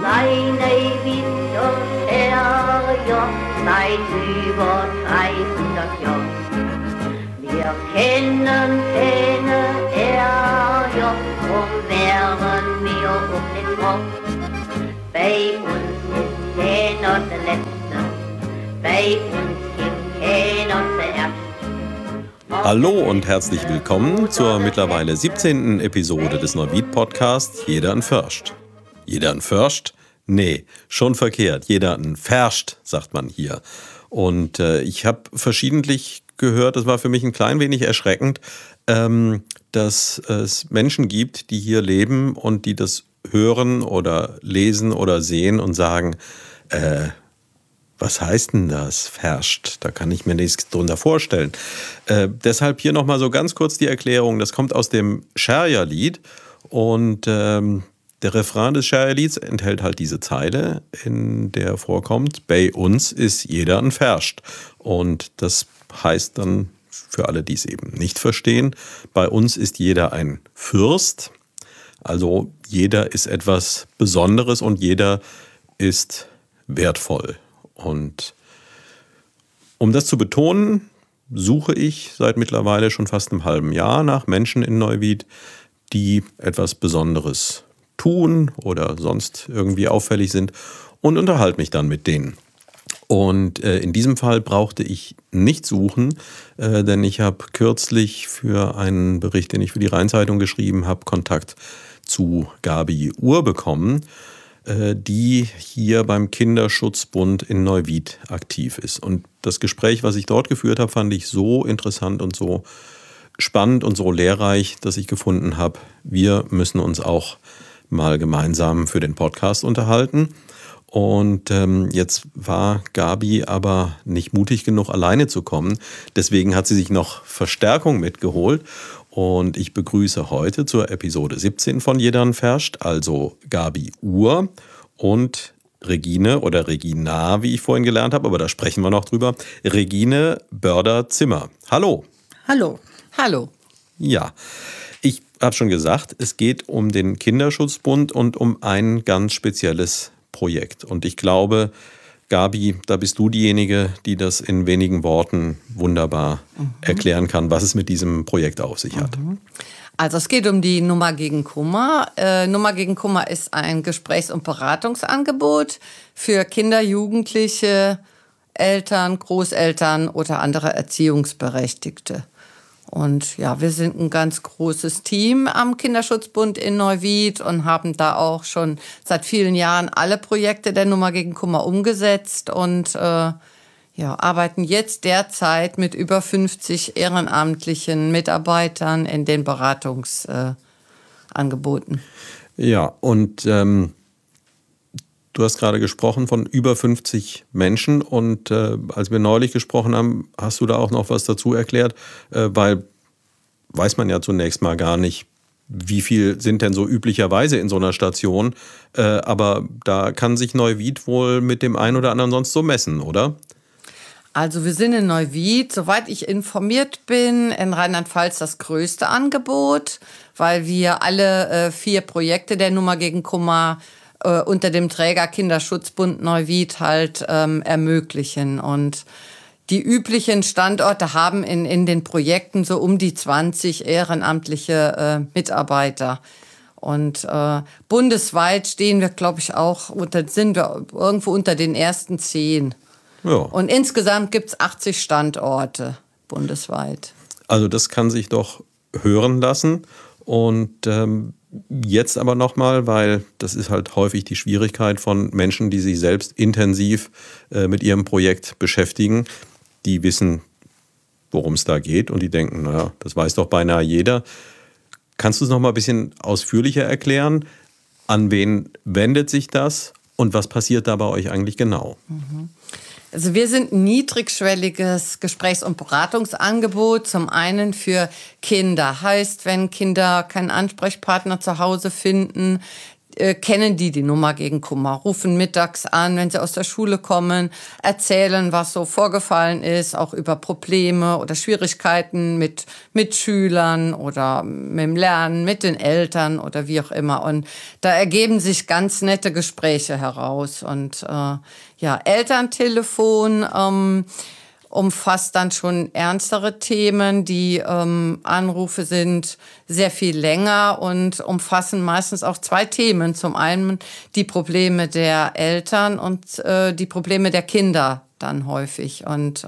Neuwied und Terrier seit über 300 Jahren. Wir kennen keine Terrier, drum wären wir auch nicht froh. Bei uns ist keiner der Letzte, bei uns gibt keiner zuerst. Hallo und herzlich willkommen zur mittlerweile 17. Episode des Neuwied-Podcasts Jeder ein Först. Jeder ein Först? Nee, schon verkehrt. Jeder ein Ferscht, sagt man hier. Und ich habe verschiedentlich gehört, das war für mich ein klein wenig erschreckend, dass es Menschen gibt, die hier leben und die das hören oder lesen oder sehen und sagen, was heißt denn das, Ferscht? Da kann ich mir nichts drunter vorstellen. Deshalb hier nochmal so ganz kurz die Erklärung. Das kommt aus dem Scherja-Lied und der Refrain des Scherja-Lieds enthält halt diese Zeile, in der vorkommt, bei uns ist jeder ein Ferscht. Und das heißt dann, für alle, die es eben nicht verstehen, bei uns ist jeder ein Fürst. Also jeder ist etwas Besonderes und jeder ist wertvoll. Und um das zu betonen, suche ich seit mittlerweile schon fast einem halben Jahr nach Menschen in Neuwied, die etwas Besonderes tun oder sonst irgendwie auffällig sind und unterhalte mich dann mit denen. Und in diesem Fall brauchte ich nicht suchen, denn ich habe kürzlich für einen Bericht, den ich für die Rheinzeitung geschrieben habe, Kontakt zu Gabi Uhr bekommen, die hier beim Kinderschutzbund in Neuwied aktiv ist. Und das Gespräch, was ich dort geführt habe, fand ich so interessant und so spannend und so lehrreich, dass ich gefunden habe, wir müssen uns auch mal gemeinsam für den Podcast unterhalten. Und jetzt war Gabi aber nicht mutig genug, alleine zu kommen. Deswegen hat sie sich noch Verstärkung mitgeholt. Und ich begrüße heute zur Episode 17 von Jeder ein Ferscht, also Gabi Uhr und Regine oder Regina, wie ich vorhin gelernt habe, aber da sprechen wir noch drüber, Regine Börder-Zimmer. Hallo. Hallo. Hallo. Ja, ich habe schon gesagt, es geht um den Kinderschutzbund und um ein ganz spezielles Projekt. Und ich glaube, Gabi, da bist du diejenige, die das in wenigen Worten wunderbar erklären kann, was es mit diesem Projekt auf sich hat. Also es geht um die Nummer gegen Kummer. Nummer gegen Kummer ist ein Gesprächs- und Beratungsangebot für Kinder, Jugendliche, Eltern, Großeltern oder andere Erziehungsberechtigte. Und ja, wir sind ein ganz großes Team am Kinderschutzbund in Neuwied und haben da auch schon seit vielen Jahren alle Projekte der Nummer gegen Kummer umgesetzt und arbeiten jetzt derzeit mit über 50 ehrenamtlichen Mitarbeitern in den Beratungsangeboten. Ja, und du hast gerade gesprochen von über 50 Menschen und als wir neulich gesprochen haben, hast du da auch noch was dazu erklärt, weil weiß man ja zunächst mal gar nicht, wie viel sind denn so üblicherweise in so einer Station, aber da kann sich Neuwied wohl mit dem einen oder anderen sonst so messen, oder? Also wir sind in Neuwied, soweit ich informiert bin, in Rheinland-Pfalz das größte Angebot, weil wir alle 4 Projekte der Nummer gegen Kummer unter dem Träger Kinderschutzbund Neuwied halt ermöglichen. Und die üblichen Standorte haben in den Projekten so um die 20 ehrenamtliche Mitarbeiter. Und bundesweit stehen wir, glaube ich, sind wir irgendwo unter den ersten 10. Ja. Und insgesamt gibt es 80 Standorte bundesweit. Also das kann sich doch hören lassen. Und jetzt aber nochmal, weil das ist halt häufig die Schwierigkeit von Menschen, die sich selbst intensiv mit ihrem Projekt beschäftigen. Die wissen, worum es da geht und die denken, naja, das weiß doch beinahe jeder. Kannst du es nochmal ein bisschen ausführlicher erklären? An wen wendet sich das und was passiert da bei euch eigentlich genau? Also wir sind ein niedrigschwelliges Gesprächs- und Beratungsangebot, zum einen für Kinder. Heißt, wenn Kinder keinen Ansprechpartner zu Hause finden, kennen die Nummer gegen Kummer, rufen mittags an, wenn sie aus der Schule kommen, erzählen, was so vorgefallen ist, auch über Probleme oder Schwierigkeiten mit Mitschülern oder mit dem Lernen, mit den Eltern oder wie auch immer. Und da ergeben sich ganz nette Gespräche heraus. Und Elterntelefon umfasst dann schon ernstere Themen. Die Anrufe sind sehr viel länger und umfassen meistens auch 2 Themen. Zum einen die Probleme der Eltern und die Probleme der Kinder dann häufig. Und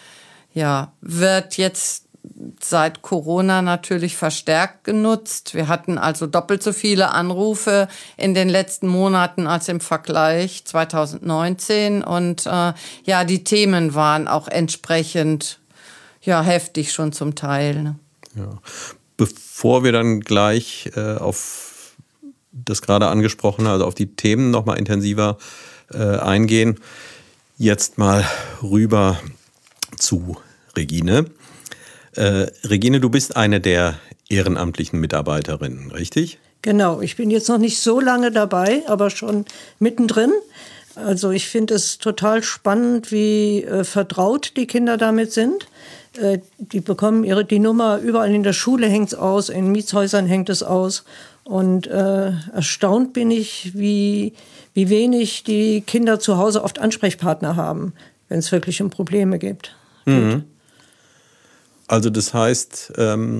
wird jetzt seit Corona natürlich verstärkt genutzt. Wir hatten also doppelt so viele Anrufe in den letzten Monaten als im Vergleich 2019. Und die Themen waren auch entsprechend heftig schon zum Teil. Ne? Ja. Bevor wir dann gleich auf das gerade angesprochene, also auf die Themen noch mal intensiver eingehen, jetzt mal rüber zu Regine. Regine, du bist eine der ehrenamtlichen Mitarbeiterinnen, richtig? Genau, ich bin jetzt noch nicht so lange dabei, aber schon mittendrin. Also ich finde es total spannend, wie vertraut die Kinder damit sind. Die bekommen die Nummer, überall in der Schule hängt es aus, in Mietshäusern hängt es aus. Und erstaunt bin ich, wie wenig die Kinder zu Hause oft Ansprechpartner haben, wenn es wirklich um Probleme gibt. Mhm. Also das heißt,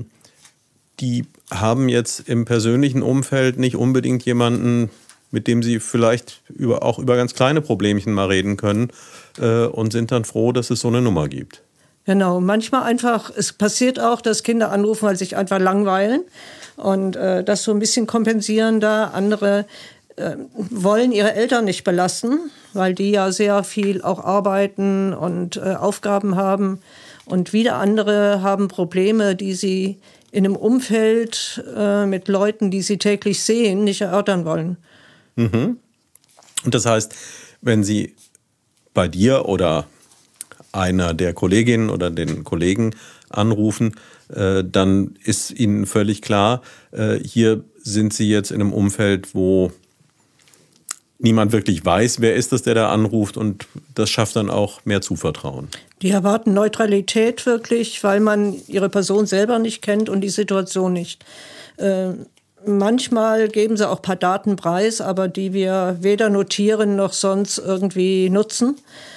die haben jetzt im persönlichen Umfeld nicht unbedingt jemanden, mit dem sie vielleicht auch über ganz kleine Problemchen mal reden können und sind dann froh, dass es so eine Nummer gibt. Genau, manchmal einfach, es passiert auch, dass Kinder anrufen, weil sie sich einfach langweilen und das so ein bisschen kompensieren da. Andere wollen ihre Eltern nicht belasten, weil die ja sehr viel auch arbeiten und Aufgaben haben. Und wieder andere haben Probleme, die sie in einem Umfeld mit Leuten, die sie täglich sehen, nicht erörtern wollen. Mhm. Und das heißt, wenn sie bei dir oder einer der Kolleginnen oder den Kollegen anrufen, dann ist ihnen völlig klar, hier sind sie jetzt in einem Umfeld, wo niemand wirklich weiß, wer ist es, der da anruft, und das schafft dann auch mehr Zuvertrauen. Die erwarten Neutralität wirklich, weil man ihre Person selber nicht kennt und die Situation nicht. Manchmal geben sie auch ein paar Daten preis, aber die wir weder notieren noch sonst irgendwie nutzen.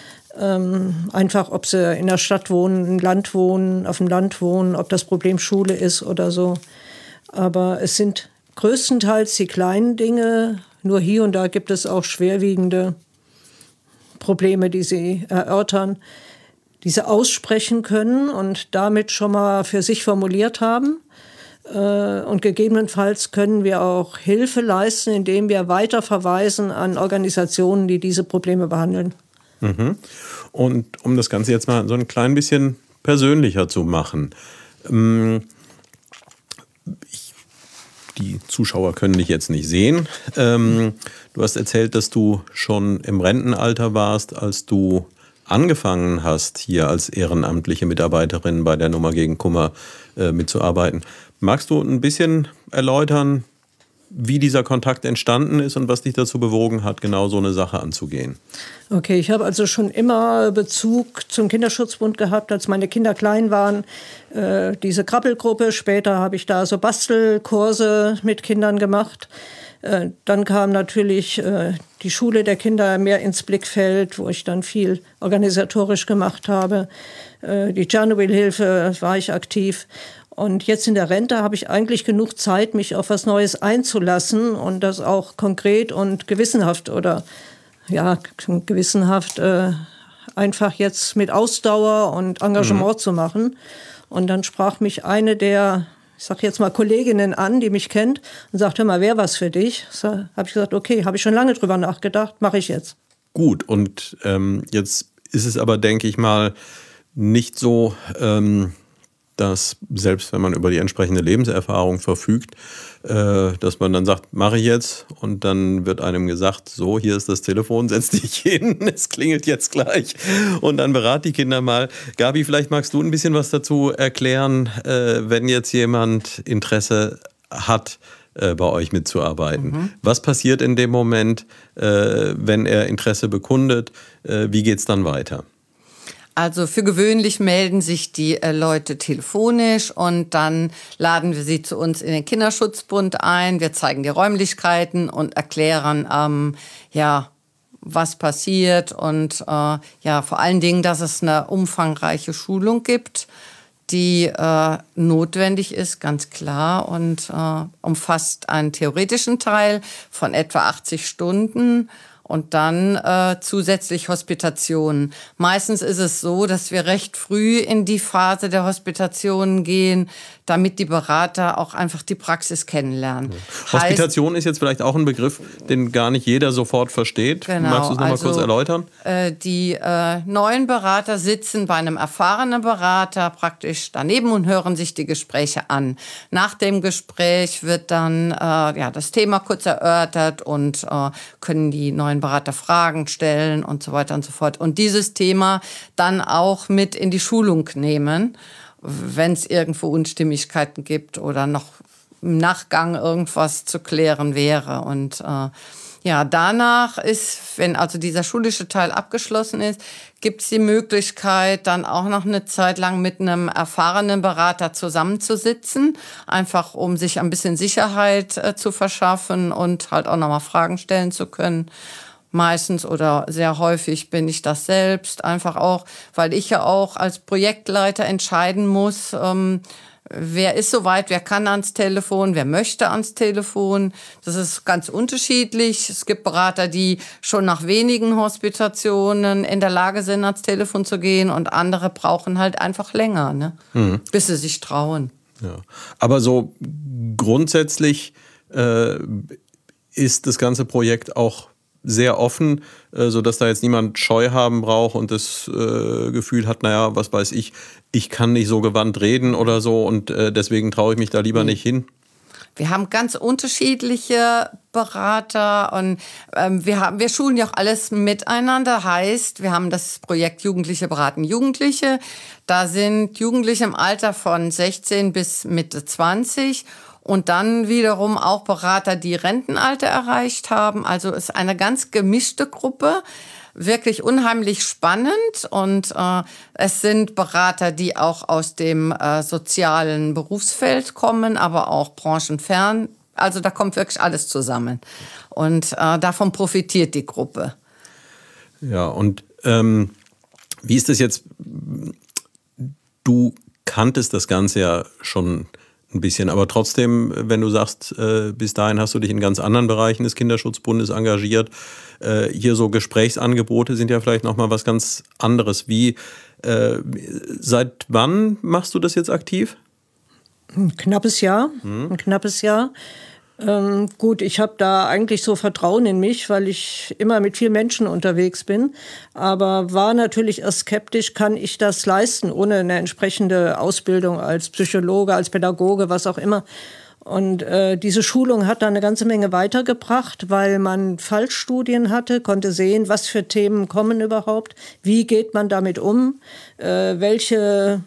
Einfach, ob sie in der Stadt wohnen, im Land wohnen, auf dem Land wohnen, ob das Problem Schule ist oder so. Aber es sind größtenteils die kleinen Dinge. Nur hier und da gibt es auch schwerwiegende Probleme, die sie erörtern, die sie aussprechen können und damit schon mal für sich formuliert haben. Und gegebenenfalls können wir auch Hilfe leisten, indem wir weiterverweisen an Organisationen, die diese Probleme behandeln. Mhm. Und um das Ganze jetzt mal so ein klein bisschen persönlicher zu machen. Die Zuschauer können dich jetzt nicht sehen. Du hast erzählt, dass du schon im Rentenalter warst, als du angefangen hast, hier als ehrenamtliche Mitarbeiterin bei der Nummer gegen Kummer mitzuarbeiten. Magst du ein bisschen erläutern, wie dieser Kontakt entstanden ist und was dich dazu bewogen hat, genau so eine Sache anzugehen? Okay, ich habe also schon immer Bezug zum Kinderschutzbund gehabt, als meine Kinder klein waren. Diese Krabbelgruppe, später habe ich da so Bastelkurse mit Kindern gemacht. Dann kam natürlich die Schule der Kinder mehr ins Blickfeld, wo ich dann viel organisatorisch gemacht habe. Die Tschernobyl-Hilfe war ich aktiv. Und jetzt in der Rente habe ich eigentlich genug Zeit, mich auf was Neues einzulassen und das auch konkret und gewissenhaft einfach jetzt mit Ausdauer und Engagement zu machen. Und dann sprach mich eine der, ich sag jetzt mal, Kolleginnen an, die mich kennt und sagte, hör mal, wäre was für dich? So, habe ich gesagt, okay, habe ich schon lange drüber nachgedacht, mache ich jetzt. Gut, und jetzt ist es aber, denke ich mal, nicht so, dass selbst wenn man über die entsprechende Lebenserfahrung verfügt, dass man dann sagt, mache ich jetzt, und dann wird einem gesagt, so, hier ist das Telefon, setz dich hin, es klingelt jetzt gleich, und dann berat die Kinder mal. Gabi, vielleicht magst du ein bisschen was dazu erklären, wenn jetzt jemand Interesse hat, bei euch mitzuarbeiten. Was passiert in dem Moment, wenn er Interesse bekundet? Wie geht es dann weiter? Also für gewöhnlich melden sich die Leute telefonisch und dann laden wir sie zu uns in den Kinderschutzbund ein. Wir zeigen die Räumlichkeiten und erklären, was passiert und vor allen Dingen, dass es eine umfangreiche Schulung gibt, die notwendig ist, ganz klar, und umfasst einen theoretischen Teil von etwa 80 Stunden. Und dann zusätzlich Hospitationen. Meistens ist es so, dass wir recht früh in die Phase der Hospitationen gehen, damit die Berater auch einfach die Praxis kennenlernen. Hospitation ist jetzt vielleicht auch ein Begriff, den gar nicht jeder sofort versteht. Genau, Magst du es nochmal kurz erläutern? Die neuen Berater sitzen bei einem erfahrenen Berater praktisch daneben und hören sich die Gespräche an. Nach dem Gespräch wird dann das Thema kurz erörtert und können die neuen Berater Fragen stellen und so weiter und so fort. Und dieses Thema dann auch mit in die Schulung nehmen, wenn es irgendwo Unstimmigkeiten gibt oder noch im Nachgang irgendwas zu klären wäre. Und danach ist, wenn also dieser schulische Teil abgeschlossen ist, gibt es die Möglichkeit, dann auch noch eine Zeit lang mit einem erfahrenen Berater zusammenzusitzen, einfach um sich ein bisschen Sicherheit zu verschaffen und halt auch nochmal Fragen stellen zu können. Meistens oder sehr häufig bin ich das selbst, einfach auch, weil ich ja auch als Projektleiter entscheiden muss, wer ist soweit, wer kann ans Telefon, wer möchte ans Telefon. Das ist ganz unterschiedlich. Es gibt Berater, die schon nach wenigen Hospitationen in der Lage sind, ans Telefon zu gehen, und andere brauchen halt einfach länger, ne? Bis sie sich trauen. Ja. Aber so grundsätzlich ist das ganze Projekt auch sehr offen, sodass da jetzt niemand Scheu haben braucht und das Gefühl hat, naja, was weiß ich kann nicht so gewandt reden oder so und deswegen traue ich mich da lieber nicht hin. Wir haben ganz unterschiedliche Berater und wir schulen ja auch alles miteinander. Heißt, wir haben das Projekt Jugendliche beraten Jugendliche. Da sind Jugendliche im Alter von 16 bis Mitte 20. Und dann wiederum auch Berater, die Rentenalter erreicht haben. Also es ist eine ganz gemischte Gruppe, wirklich unheimlich spannend. Und es sind Berater, die auch aus dem sozialen Berufsfeld kommen, aber auch branchenfern. Also da kommt wirklich alles zusammen. Und davon profitiert die Gruppe. Ja, und wie ist das jetzt? Du kanntest das Ganze ja schon ein bisschen, aber trotzdem, wenn du sagst, bis dahin hast du dich in ganz anderen Bereichen des Kinderschutzbundes engagiert, hier so Gesprächsangebote sind ja vielleicht nochmal was ganz anderes. Seit wann machst du das jetzt aktiv? Ein knappes Jahr. Gut, ich habe da eigentlich so Vertrauen in mich, weil ich immer mit vielen Menschen unterwegs bin, aber war natürlich erst skeptisch, kann ich das leisten, ohne eine entsprechende Ausbildung als Psychologe, als Pädagoge, was auch immer. Und diese Schulung hat da eine ganze Menge weitergebracht, weil man Fallstudien hatte, konnte sehen, was für Themen kommen überhaupt, wie geht man damit um, welche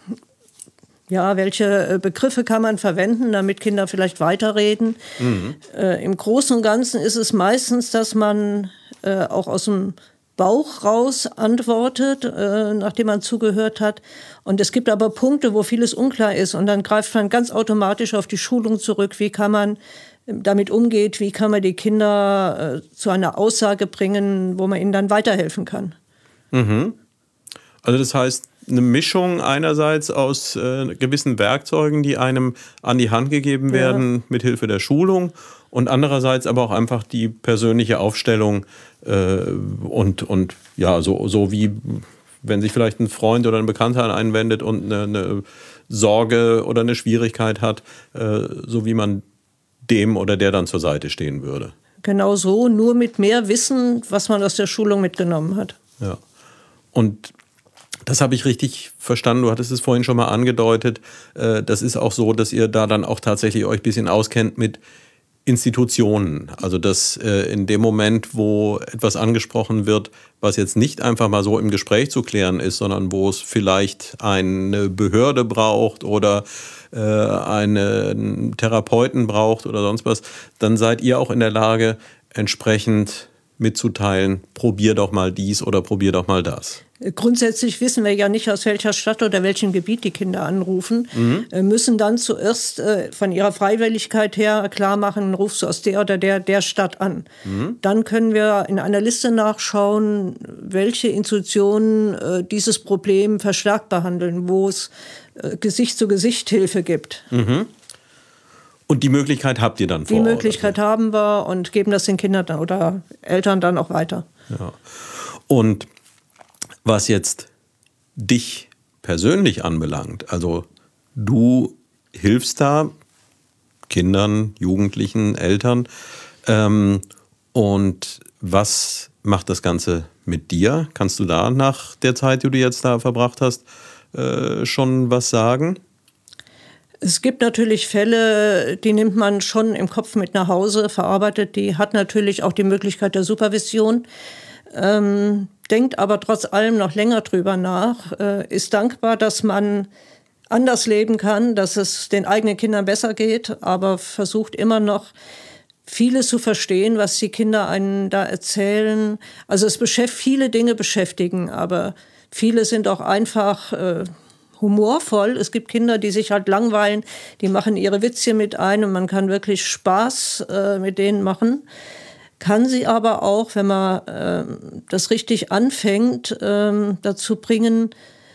Begriffe kann man verwenden, damit Kinder vielleicht weiterreden. Im Großen und Ganzen ist es meistens, dass man auch aus dem Bauch raus antwortet, nachdem man zugehört hat. Und es gibt aber Punkte, wo vieles unklar ist. Und dann greift man ganz automatisch auf die Schulung zurück. Wie kann man damit umgehen? Wie kann man die Kinder zu einer Aussage bringen, wo man ihnen dann weiterhelfen kann? Also das heißt, eine Mischung einerseits aus gewissen Werkzeugen, die einem an die Hand gegeben werden, mit Hilfe der Schulung, und andererseits aber auch einfach die persönliche Aufstellung und so wie wenn sich vielleicht ein Freund oder ein Bekannter an einen wendet und eine Sorge oder eine Schwierigkeit hat, so wie man dem oder der dann zur Seite stehen würde. Genau so, nur mit mehr Wissen, was man aus der Schulung mitgenommen hat. Ja. Und das habe ich richtig verstanden. Du hattest es vorhin schon mal angedeutet. Das ist auch so, dass ihr da dann auch tatsächlich euch ein bisschen auskennt mit, Institutionen. Also dass in dem Moment, wo etwas angesprochen wird, was jetzt nicht einfach mal so im Gespräch zu klären ist, sondern wo es vielleicht eine Behörde braucht oder einen Therapeuten braucht oder sonst was, dann seid ihr auch in der Lage, entsprechend mitzuteilen, probier doch mal dies oder probier doch mal das. Grundsätzlich wissen wir ja nicht, aus welcher Stadt oder welchem Gebiet die Kinder anrufen, müssen dann zuerst von ihrer Freiwilligkeit her klar machen, rufst du aus der oder der Stadt an. Dann können wir in einer Liste nachschauen, welche Institutionen dieses Problem verstärkt behandeln, wo es Gesicht-zu-Gesicht-Hilfe gibt. Und die Möglichkeit habt ihr dann vor Ort? Die Möglichkeit haben wir und geben das den Kindern dann oder Eltern dann auch weiter. Ja. Und was jetzt dich persönlich anbelangt, also du hilfst da Kindern, Jugendlichen, Eltern. Und was macht das Ganze mit dir? Kannst du da nach der Zeit, die du jetzt da verbracht hast, schon was sagen? Es gibt natürlich Fälle, die nimmt man schon im Kopf mit nach Hause, verarbeitet. Die hat natürlich auch die Möglichkeit der Supervision, denkt aber trotz allem noch länger drüber nach, ist dankbar, dass man anders leben kann, dass es den eigenen Kindern besser geht, aber versucht immer noch vieles zu verstehen, was die Kinder einen da erzählen. Also viele Dinge beschäftigen, aber viele sind auch einfach humorvoll. Es gibt Kinder, die sich halt langweilen, die machen ihre Witzchen mit ein und man kann wirklich Spaß mit denen machen. Kann sie aber auch, wenn man das richtig anfängt, dazu bringen,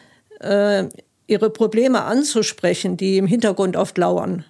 ihre Probleme anzusprechen, die im Hintergrund oft lauern.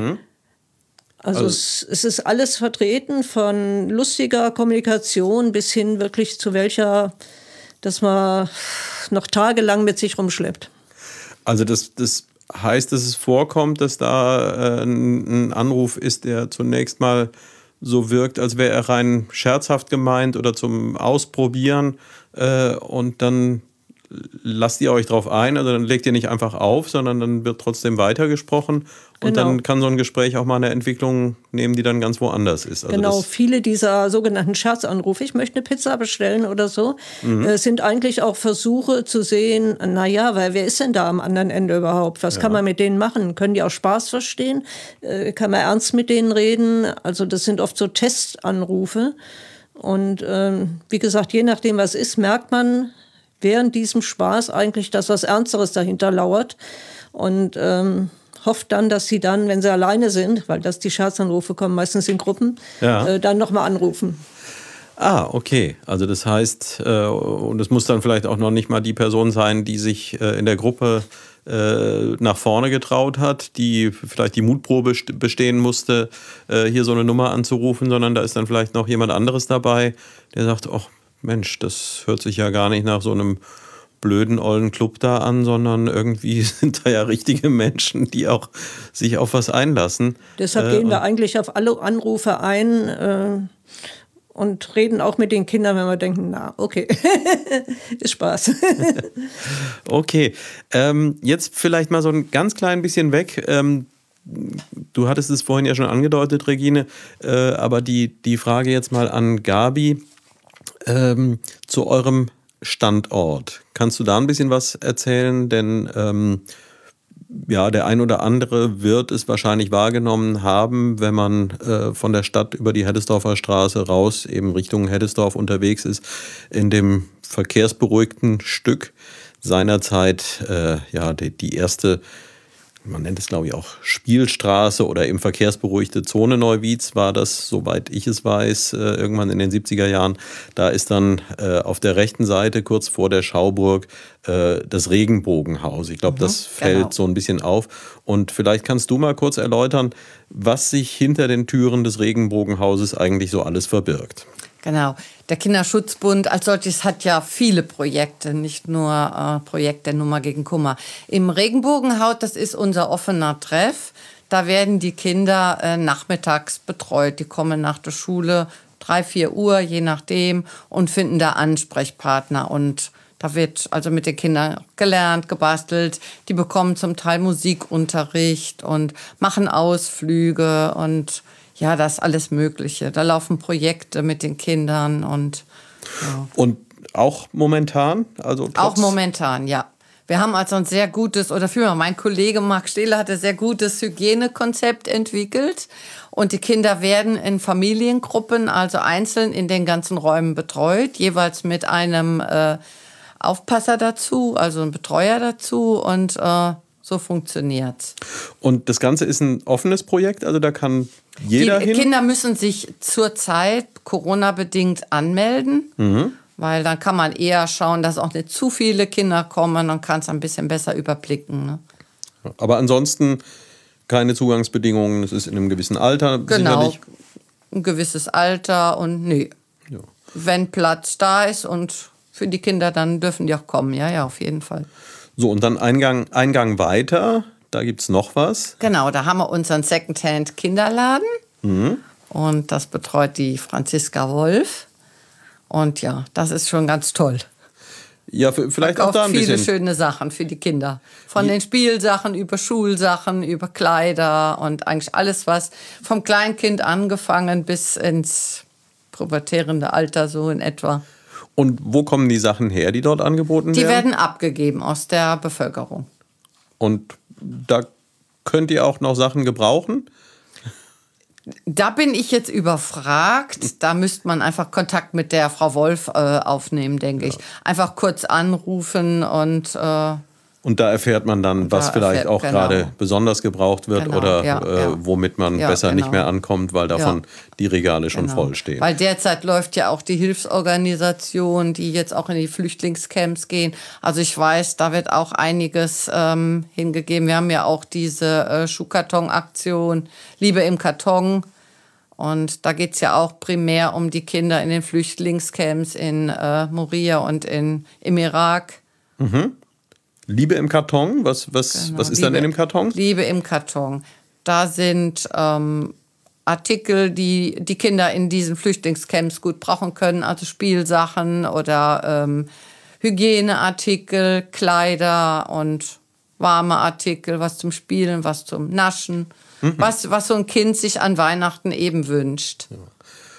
Also es ist alles vertreten, von lustiger Kommunikation bis hin wirklich zu welcher, dass man noch tagelang mit sich rumschleppt. Also das heißt, dass es vorkommt, dass da ein Anruf ist, der zunächst mal so wirkt, als wäre er rein scherzhaft gemeint oder zum Ausprobieren, und dann lasst ihr euch drauf ein, also dann legt ihr nicht einfach auf, sondern dann wird trotzdem weitergesprochen und dann kann so ein Gespräch auch mal eine Entwicklung nehmen, die dann ganz woanders ist. Also genau, viele dieser sogenannten Scherzanrufe, ich möchte eine Pizza bestellen oder so, sind eigentlich auch Versuche zu sehen, naja, weil wer ist denn da am anderen Ende überhaupt? Was kann man mit denen machen? Können die auch Spaß verstehen? Kann man ernst mit denen reden? Also das sind oft so Testanrufe und wie gesagt, je nachdem was ist, merkt man während diesem Spaß eigentlich, dass was Ernsteres dahinter lauert und hofft dann, dass sie dann, wenn sie alleine sind, weil die Scherzanrufe kommen meistens in Gruppen, dann nochmal anrufen. Ah, okay. Also das heißt, und es muss dann vielleicht auch noch nicht mal die Person sein, die sich in der Gruppe nach vorne getraut hat, die vielleicht die Mutprobe bestehen musste, hier so eine Nummer anzurufen, sondern da ist dann vielleicht noch jemand anderes dabei, der sagt, ach Mensch, das hört sich ja gar nicht nach so einem blöden, ollen Club da an, sondern irgendwie sind da ja richtige Menschen, die auch sich auf was einlassen. Deshalb gehen wir eigentlich auf alle Anrufe ein und reden auch mit den Kindern, wenn wir denken, na, okay, ist Spaß. Okay, jetzt vielleicht mal so ein ganz klein bisschen weg. Du hattest es vorhin ja schon angedeutet, Regine, aber die Frage jetzt mal an Gabi. Zu eurem Standort. Kannst du da ein bisschen was erzählen? Denn der ein oder andere wird es wahrscheinlich wahrgenommen haben, wenn man von der Stadt über die Heddesdorfer Straße raus eben Richtung Heddesdorf unterwegs ist, in dem verkehrsberuhigten Stück seinerzeit die erste, man nennt es glaube ich auch Spielstraße oder eben verkehrsberuhigte Zone Neuwieds war das, soweit ich es weiß, irgendwann in den 70er Jahren. Da ist dann auf der rechten Seite, kurz vor der Schauburg, das Regenbogenhaus. Ich glaube, das fällt so ein bisschen auf. Und vielleicht kannst du mal kurz erläutern, was sich hinter den Türen des Regenbogenhauses eigentlich so alles verbirgt. Genau. Der Kinderschutzbund als solches hat ja viele Projekte, nicht nur Projekt der Nummer gegen Kummer. Im Regenbogenhaus, das ist unser offener Treff, da werden die Kinder nachmittags betreut. Die kommen nach der Schule 3-4 Uhr, je nachdem, und finden da Ansprechpartner. Und da wird also mit den Kindern gelernt, gebastelt. Die bekommen zum Teil Musikunterricht und machen Ausflüge und ja, das ist alles Mögliche. Da laufen Projekte mit den Kindern und ja. Und auch momentan? Also Auch momentan, ja. Wir haben also ein sehr gutes, oder vielmehr mein Kollege Marc Stehle hat ein sehr gutes Hygienekonzept entwickelt. Und die Kinder werden in Familiengruppen, also einzeln in den ganzen Räumen betreut, jeweils mit einem Aufpasser dazu, also einem Betreuer dazu. Und so funktioniert's. Und das Ganze ist ein offenes Projekt, also da kann jeder hin? Die Kinder müssen sich zurzeit Corona-bedingt anmelden. Weil dann kann man eher schauen, dass auch nicht zu viele Kinder kommen und kann es ein bisschen besser überblicken. Ne? Aber ansonsten keine Zugangsbedingungen, es ist in einem gewissen Alter sicherlich. Ein gewisses Alter und nee. Ja. Wenn Platz da ist und für die Kinder, dann dürfen die auch kommen. Ja, auf jeden Fall. So, und dann Eingang weiter, da gibt es noch was. Genau, da haben wir unseren Secondhand-Kinderladen. Und das betreut die Franziska Wolf. Und ja, das ist schon ganz toll. Ja, vielleicht auch da ein bisschen. Viele schöne Sachen für die Kinder. Von den Spielsachen über Schulsachen, über Kleider und eigentlich alles, was vom Kleinkind angefangen bis ins pubertierende Alter so in etwa. Und wo kommen die Sachen her, die dort angeboten werden? Die werden abgegeben aus der Bevölkerung. Und da könnt ihr auch noch Sachen gebrauchen? Da bin ich jetzt überfragt. Da müsste man einfach Kontakt mit der Frau Wolf aufnehmen, denke ich. Einfach kurz anrufen und da erfährt man dann, was vielleicht auch gerade besonders gebraucht wird oder womit man besser nicht mehr ankommt, weil davon die Regale schon voll stehen. Weil derzeit läuft ja auch die Hilfsorganisation, die jetzt auch in die Flüchtlingscamps gehen. Also ich weiß, da wird auch einiges hingegeben. Wir haben ja auch diese Schuhkarton-Aktion Liebe im Karton. Und da geht es ja auch primär um die Kinder in den Flüchtlingscamps in Moria und im Irak. Liebe im Karton? Was ist dann in dem Karton? Liebe im Karton. Da sind Artikel, die die Kinder in diesen Flüchtlingscamps gut brauchen können. Also Spielsachen oder Hygieneartikel, Kleider und warme Artikel, was zum Spielen, was zum Naschen. Was so ein Kind sich an Weihnachten eben wünscht. Ja.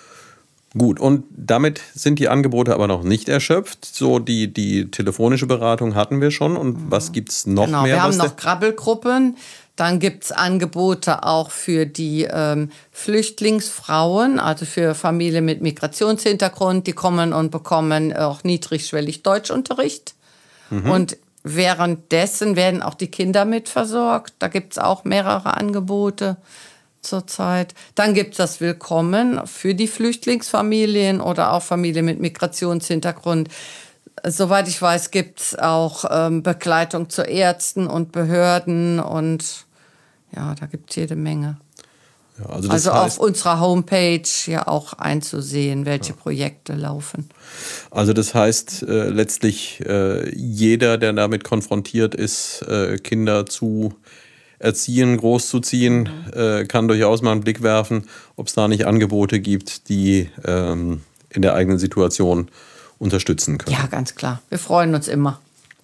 Gut, und damit sind die Angebote aber noch nicht erschöpft. So die telefonische Beratung hatten wir schon. Und was gibt es noch mehr? Wir haben noch Krabbelgruppen. Dann gibt es Angebote auch für die Flüchtlingsfrauen, also für Familien mit Migrationshintergrund. Die kommen und bekommen auch niedrigschwellig Deutschunterricht. Und währenddessen werden auch die Kinder mitversorgt. Da gibt es auch mehrere Angebote zurzeit. Dann gibt es das Willkommen für die Flüchtlingsfamilien oder auch Familien mit Migrationshintergrund. Soweit ich weiß, gibt es auch Begleitung zu Ärzten und Behörden und ja, da gibt es jede Menge. Ja, also heißt, auf unserer Homepage ja auch einzusehen, welche Projekte laufen. Also das heißt letztlich jeder, der damit konfrontiert ist, Kinder zu erziehen, großzuziehen, kann durchaus mal einen Blick werfen, ob es da nicht Angebote gibt, die in der eigenen Situation unterstützen können. Ja, ganz klar. Wir freuen uns immer.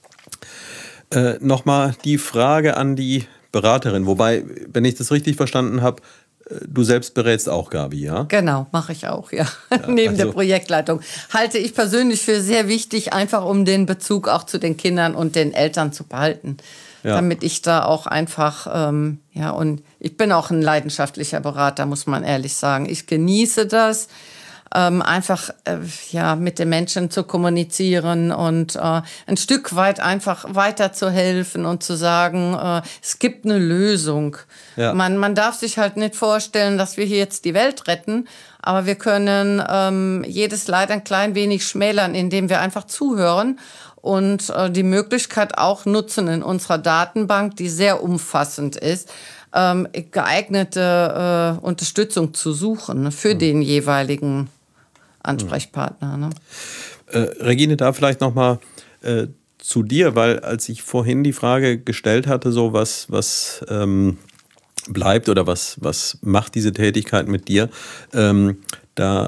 Nochmal die Frage an die Beraterin, wobei, wenn ich das richtig verstanden habe, du selbst berätst auch, Gabi, ja? Genau, mache ich auch, ja. Neben der Projektleitung. Halte ich persönlich für sehr wichtig, einfach um den Bezug auch zu den Kindern und den Eltern zu behalten. Ja. Damit ich da auch einfach, und ich bin auch ein leidenschaftlicher Berater, muss man ehrlich sagen. Ich genieße das, einfach mit den Menschen zu kommunizieren und ein Stück weit einfach weiterzuhelfen und zu sagen, es gibt eine Lösung. Ja. Man darf sich halt nicht vorstellen, dass wir hier jetzt die Welt retten, aber wir können jedes Leid ein klein wenig schmälern, indem wir einfach zuhören und die Möglichkeit auch nutzen in unserer Datenbank, die sehr umfassend ist, geeignete Unterstützung zu suchen für den jeweiligen Ansprechpartner. Ne? Regine, da vielleicht noch mal zu dir, weil als ich vorhin die Frage gestellt hatte, so was bleibt oder was macht diese Tätigkeit mit dir, da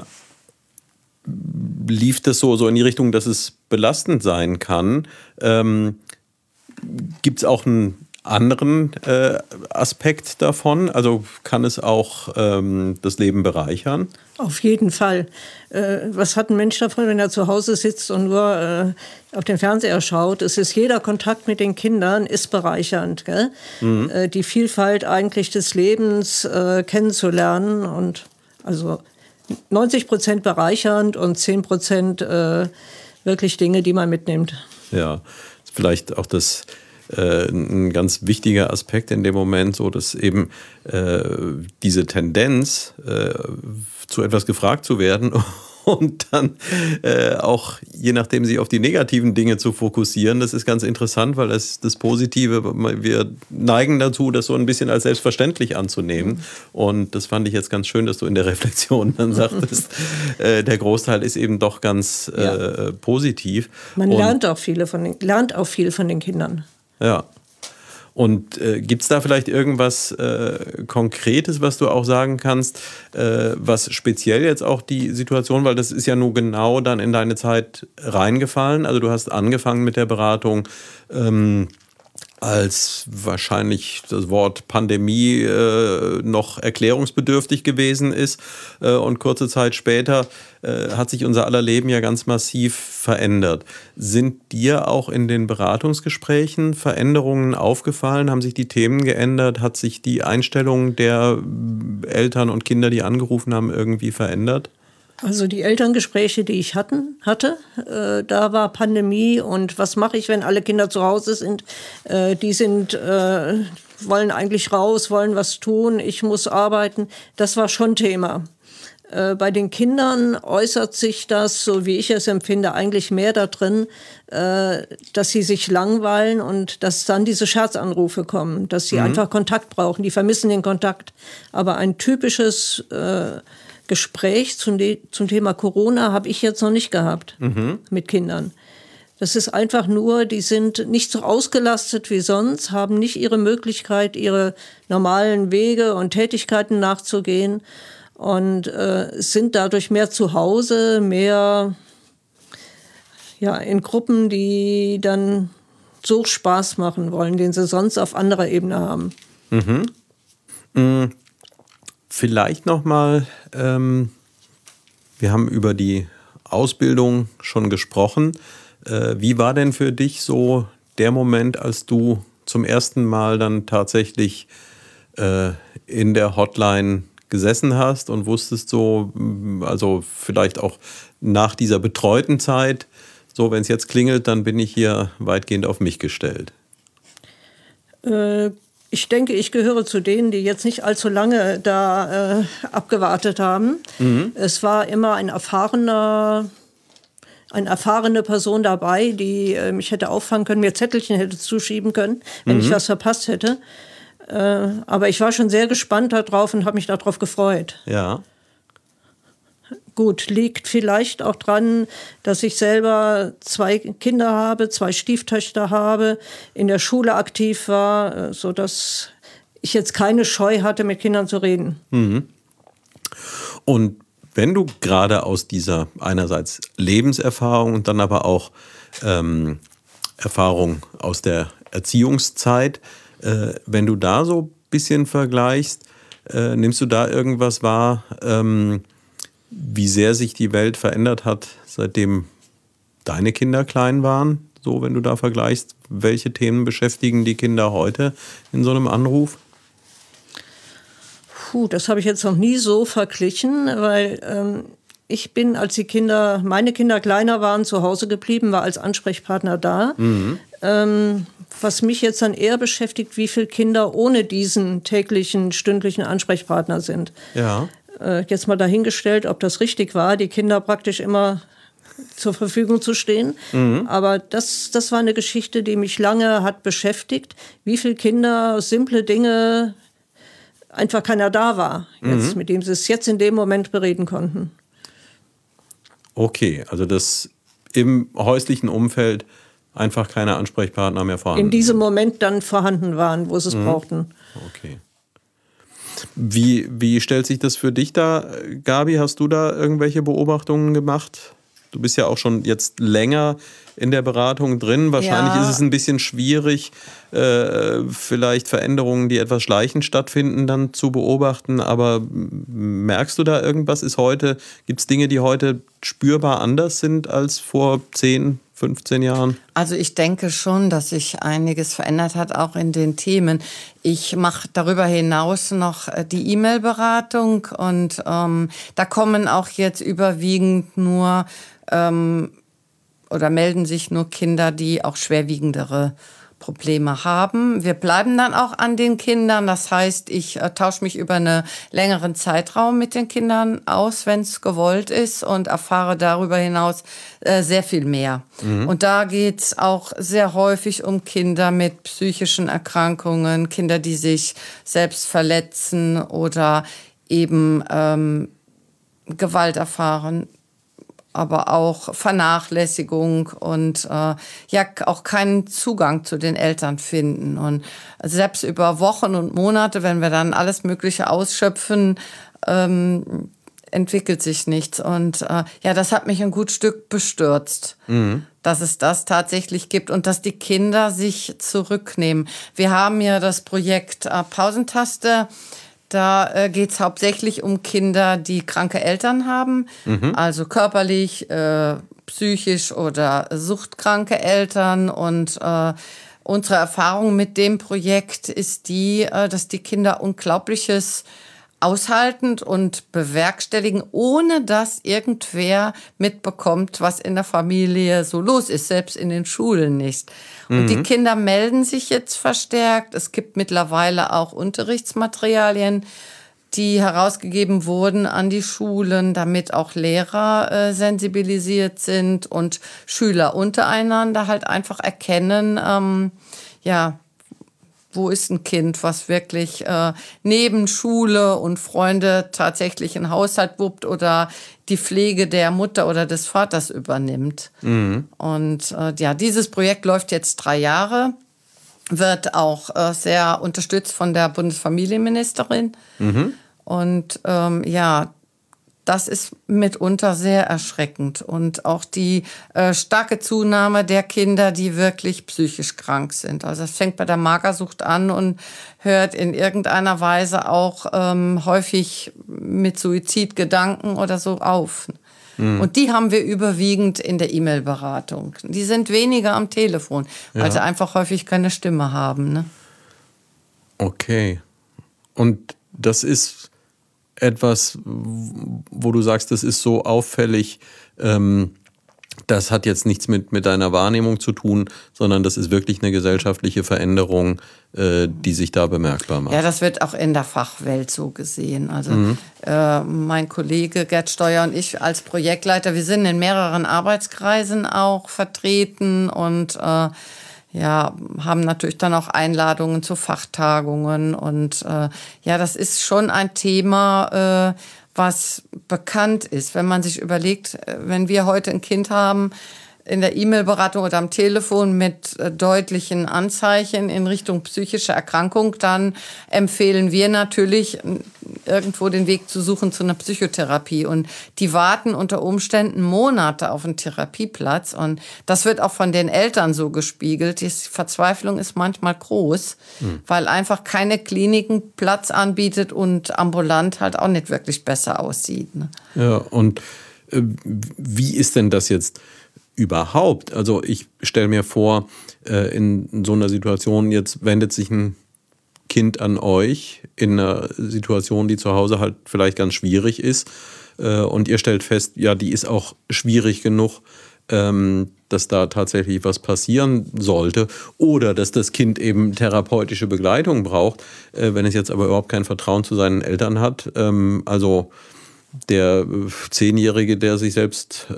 lief das so in die Richtung, dass es belastend sein kann. Gibt es auch einen anderen Aspekt davon? Also kann es auch das Leben bereichern? Auf jeden Fall. Was hat ein Mensch davon, wenn er zu Hause sitzt und nur auf den Fernseher schaut? Es ist jeder Kontakt mit den Kindern ist bereichernd, gell? Die Vielfalt eigentlich des Lebens kennenzulernen und also 90% bereichernd und 10% wirklich Dinge, die man mitnimmt. Ja, vielleicht auch das ein ganz wichtiger Aspekt in dem Moment, so dass eben diese Tendenz zu etwas gefragt zu werden und dann auch je nachdem sich auf die negativen Dinge zu fokussieren, das ist ganz interessant, weil das Positive, wir neigen dazu, das so ein bisschen als selbstverständlich anzunehmen und das fand ich jetzt ganz schön, dass du in der Reflexion dann sagtest, der Großteil ist eben doch ganz positiv. Man lernt auch viel von den Kindern. Ja. Und gibt es da vielleicht irgendwas Konkretes, was du auch sagen kannst, was speziell jetzt auch die Situation, weil das ist ja nur genau dann in deine Zeit reingefallen. Also du hast angefangen mit der Beratung, als wahrscheinlich das Wort Pandemie noch erklärungsbedürftig gewesen ist. Und kurze Zeit später hat sich unser aller Leben ja ganz massiv verändert. Sind dir auch in den Beratungsgesprächen Veränderungen aufgefallen? Haben sich die Themen geändert? Hat sich die Einstellung der Eltern und Kinder, die angerufen haben, irgendwie verändert? Also die Elterngespräche, die ich hatte, da war Pandemie und was mache ich, wenn alle Kinder zu Hause sind? Wollen eigentlich raus, wollen was tun, ich muss arbeiten. Das war schon Thema. Bei den Kindern äußert sich das, so wie ich es empfinde, eigentlich mehr darin, dass sie sich langweilen und dass dann diese Scherzanrufe kommen, dass sie einfach Kontakt brauchen. Die vermissen den Kontakt. Aber ein typisches Gespräch zum Thema Corona habe ich jetzt noch nicht gehabt mit Kindern. Das ist einfach nur, die sind nicht so ausgelastet wie sonst, haben nicht ihre Möglichkeit, ihre normalen Wege und Tätigkeiten nachzugehen und sind dadurch mehr zu Hause, mehr in Gruppen, die dann so Spaß machen wollen, den sie sonst auf anderer Ebene haben. Vielleicht nochmal, wir haben über die Ausbildung schon gesprochen. Wie war denn für dich so der Moment, als du zum ersten Mal dann tatsächlich in der Hotline gesessen hast und wusstest so, also vielleicht auch nach dieser betreuten Zeit, so wenn es jetzt klingelt, dann bin ich hier weitgehend auf mich gestellt? Ich denke, ich gehöre zu denen, die jetzt nicht allzu lange da abgewartet haben. Es war immer eine erfahrene Person dabei, die mich hätte auffangen können, mir Zettelchen hätte zuschieben können, wenn ich was verpasst hätte. Aber ich war schon sehr gespannt darauf und habe mich darauf gefreut. Ja. Gut, liegt vielleicht auch dran, dass ich selber 2 Kinder habe, 2 Stieftöchter habe, in der Schule aktiv war, sodass ich jetzt keine Scheu hatte, mit Kindern zu reden. Und wenn du gerade aus dieser einerseits Lebenserfahrung und dann aber auch Erfahrung aus der Erziehungszeit, wenn du da so ein bisschen vergleichst, nimmst du da irgendwas wahr, wie sehr sich die Welt verändert hat, seitdem deine Kinder klein waren? So, wenn du da vergleichst, welche Themen beschäftigen die Kinder heute in so einem Anruf? Das habe ich jetzt noch nie so verglichen, weil ich bin, als meine Kinder kleiner waren, zu Hause geblieben, war als Ansprechpartner da. Was mich jetzt dann eher beschäftigt, wie viele Kinder ohne diesen täglichen, stündlichen Ansprechpartner sind. Ja. Jetzt mal dahingestellt, ob das richtig war, die Kinder praktisch immer zur Verfügung zu stehen. Aber das war eine Geschichte, die mich lange hat beschäftigt. Wie viele Kinder simple Dinge einfach keiner da war, jetzt, mit dem sie es jetzt in dem Moment bereden konnten. Okay, also dass im häuslichen Umfeld einfach keine Ansprechpartner mehr vorhanden in diesem Moment dann vorhanden waren, wo sie es brauchten. Okay. Wie stellt sich das für dich dar, Gabi? Hast du da irgendwelche Beobachtungen gemacht? du bist ja auch schon jetzt länger in der Beratung drin. Wahrscheinlich ist es ein bisschen schwierig, vielleicht Veränderungen, die etwas schleichend stattfinden, dann zu beobachten. Aber merkst du da irgendwas? Gibt es Dinge, die heute spürbar anders sind als vor 10, 15 Jahren? Also ich denke schon, dass sich einiges verändert hat, auch in den Themen. Ich mache darüber hinaus noch die E-Mail-Beratung und da kommen auch jetzt überwiegend nur oder melden sich nur Kinder, die auch schwerwiegendere Probleme haben. Wir bleiben dann auch an den Kindern. Das heißt, ich tausche mich über einen längeren Zeitraum mit den Kindern aus, wenn es gewollt ist, und erfahre darüber hinaus sehr viel mehr. Und da geht es auch sehr häufig um Kinder mit psychischen Erkrankungen, Kinder, die sich selbst verletzen oder eben Gewalt erfahren, aber auch Vernachlässigung und auch keinen Zugang zu den Eltern finden. Und selbst über Wochen und Monate, wenn wir dann alles Mögliche ausschöpfen, entwickelt sich nichts. Und das hat mich ein gut Stück bestürzt, dass es das tatsächlich gibt und dass die Kinder sich zurücknehmen. Wir haben ja das Projekt Pausentaste. Da geht es hauptsächlich um Kinder, die kranke Eltern haben, also körperlich, psychisch oder suchtkranke Eltern. Und unsere Erfahrung mit dem Projekt ist dass die Kinder Unglaubliches aushalten und bewerkstelligen, ohne dass irgendwer mitbekommt, was in der Familie so los ist, selbst in den Schulen nicht. Und die Kinder melden sich jetzt verstärkt. Es gibt mittlerweile auch Unterrichtsmaterialien, die herausgegeben wurden an die Schulen, damit auch Lehrer sensibilisiert sind und Schüler untereinander halt einfach erkennen, wo ist ein Kind, was wirklich neben Schule und Freunde tatsächlich einen Haushalt wuppt oder die Pflege der Mutter oder des Vaters übernimmt. Und dieses Projekt läuft jetzt 3 Jahre, wird auch sehr unterstützt von der Bundesfamilienministerin. Und das ist mitunter sehr erschreckend. Und auch die starke Zunahme der Kinder, die wirklich psychisch krank sind. Also das fängt bei der Magersucht an und hört in irgendeiner Weise auch häufig mit Suizidgedanken oder so auf. Und die haben wir überwiegend in der E-Mail-Beratung. Die sind weniger am Telefon, weil sie einfach häufig keine Stimme haben. Ne? Okay. Und das ist etwas, wo du sagst, das ist so auffällig, das hat jetzt nichts mit deiner Wahrnehmung zu tun, sondern das ist wirklich eine gesellschaftliche Veränderung, die sich da bemerkbar macht. Ja, das wird auch in der Fachwelt so gesehen. Also mein Kollege Gerd Steuer und ich als Projektleiter, wir sind in mehreren Arbeitskreisen auch vertreten und haben natürlich dann auch Einladungen zu Fachtagungen. Und das ist schon ein Thema, was bekannt ist. Wenn man sich überlegt, wenn wir heute ein Kind haben, in der E-Mail-Beratung oder am Telefon mit deutlichen Anzeichen in Richtung psychische Erkrankung, dann empfehlen wir natürlich, irgendwo den Weg zu suchen zu einer Psychotherapie. Und die warten unter Umständen Monate auf einen Therapieplatz. Und das wird auch von den Eltern so gespiegelt. Die Verzweiflung ist manchmal groß, weil einfach keine Kliniken Platz anbietet und ambulant halt auch nicht wirklich besser aussieht. Ne? Ja, und wie ist denn das jetzt überhaupt? Also ich stelle mir vor, in so einer Situation, jetzt wendet sich ein Kind an euch in einer Situation, die zu Hause halt vielleicht ganz schwierig ist, und ihr stellt fest, ja, die ist auch schwierig genug, dass da tatsächlich was passieren sollte oder dass das Kind eben therapeutische Begleitung braucht, wenn es jetzt aber überhaupt kein Vertrauen zu seinen Eltern hat. Also der 10-Jährige, der sich selbst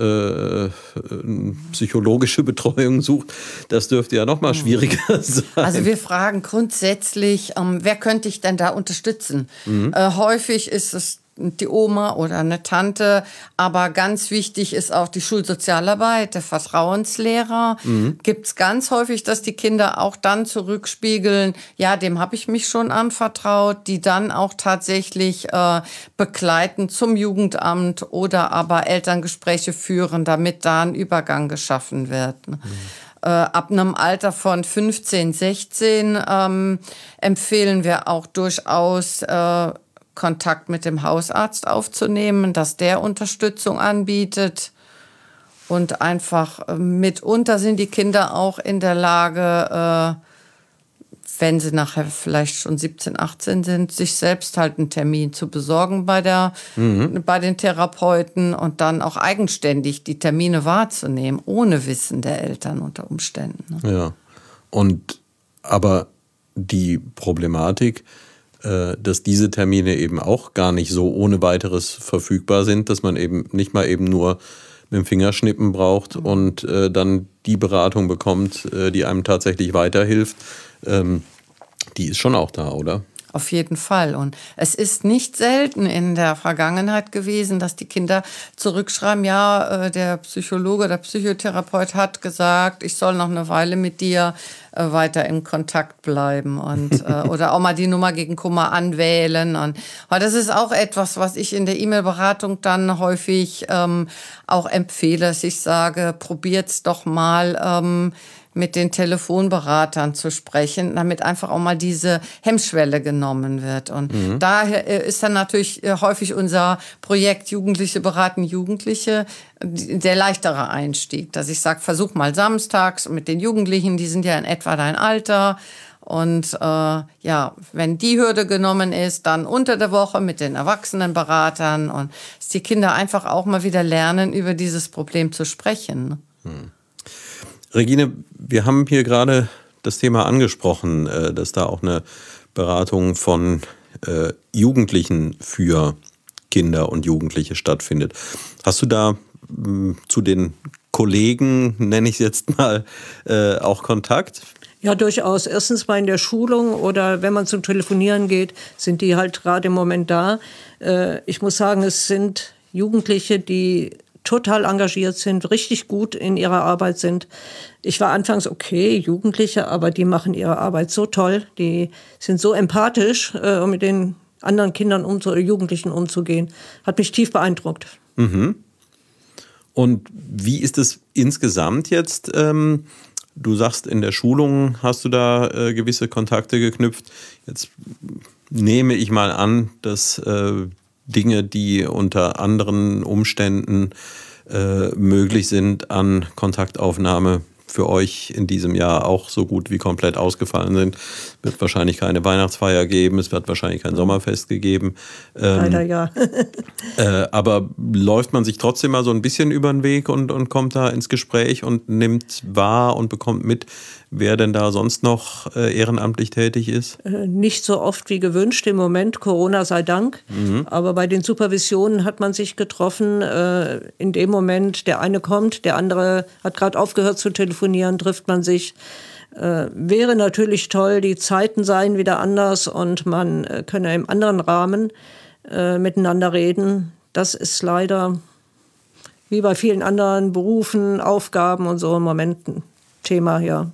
psychologische Betreuung sucht, das dürfte ja noch mal schwieriger sein. Also wir fragen grundsätzlich, wer könnte ich denn da unterstützen? Häufig ist es die Oma oder eine Tante. Aber ganz wichtig ist auch die Schulsozialarbeit, der Vertrauenslehrer. Gibt's ganz häufig, dass die Kinder auch dann zurückspiegeln, ja, dem habe ich mich schon anvertraut, die dann auch tatsächlich begleiten zum Jugendamt oder aber Elterngespräche führen, damit da ein Übergang geschaffen wird. Ab einem Alter von 15, 16 empfehlen wir auch durchaus, Kontakt mit dem Hausarzt aufzunehmen, dass der Unterstützung anbietet. Und einfach mitunter sind die Kinder auch in der Lage, wenn sie nachher vielleicht schon 17, 18 sind, sich selbst halt einen Termin zu besorgen bei den Therapeuten und dann auch eigenständig die Termine wahrzunehmen, ohne Wissen der Eltern unter Umständen. Ja, aber die Problematik, dass diese Termine eben auch gar nicht so ohne weiteres verfügbar sind, dass man eben nicht mal eben nur mit dem Fingerschnippen braucht und dann die Beratung bekommt, die einem tatsächlich weiterhilft, die ist schon auch da, oder? Auf jeden Fall. Und es ist nicht selten in der Vergangenheit gewesen, dass die Kinder zurückschreiben, ja, der Psychologe, der Psychotherapeut hat gesagt, ich soll noch eine Weile mit dir weiter in Kontakt bleiben und oder auch mal die Nummer gegen Kummer anwählen. Und das ist auch etwas, was ich in der E-Mail-Beratung dann häufig auch empfehle, dass ich sage, probiert's doch mal mit den Telefonberatern zu sprechen, damit einfach auch mal diese Hemmschwelle genommen wird. Und daher ist dann natürlich häufig unser Projekt Jugendliche beraten Jugendliche der leichtere Einstieg, dass ich sage, versuch mal samstags mit den Jugendlichen, die sind ja in etwa dein Alter. Und wenn die Hürde genommen ist, dann unter der Woche mit den Erwachsenenberatern und dass die Kinder einfach auch mal wieder lernen, über dieses Problem zu sprechen. Regine, wir haben hier gerade das Thema angesprochen, dass da auch eine Beratung von Jugendlichen für Kinder und Jugendliche stattfindet. Hast du da zu den Kollegen, nenne ich es jetzt mal, auch Kontakt? Ja, durchaus. Erstens mal in der Schulung oder wenn man zum Telefonieren geht, sind die halt gerade im Moment da. Ich muss sagen, es sind Jugendliche, die total engagiert sind, richtig gut in ihrer Arbeit sind. Ich war anfangs okay, Jugendliche, aber die machen ihre Arbeit so toll. Die sind so empathisch, um mit den anderen Kindern Jugendlichen umzugehen. Hat mich tief beeindruckt. Mhm. Und wie ist es insgesamt jetzt? Du sagst, in der Schulung hast du da gewisse Kontakte geknüpft. Jetzt nehme ich mal an, dass Dinge, die unter anderen Umständen möglich sind, an Kontaktaufnahme für euch in diesem Jahr auch so gut wie komplett ausgefallen sind. Es wird wahrscheinlich keine Weihnachtsfeier geben, es wird wahrscheinlich kein Sommerfest gegeben. Leider ja. Aber läuft man sich trotzdem mal so ein bisschen über den Weg und kommt da ins Gespräch und nimmt wahr und bekommt mit, wer denn da sonst noch ehrenamtlich tätig ist? Nicht so oft wie gewünscht im Moment, Corona sei Dank. Aber bei den Supervisionen hat man sich getroffen. In dem Moment, der eine kommt, der andere hat gerade aufgehört zu telefonieren, trifft man sich. Wäre natürlich toll, die Zeiten seien wieder anders und man könne im anderen Rahmen miteinander reden. Das ist leider, wie bei vielen anderen Berufen, Aufgaben und so im Moment ein Thema, ja.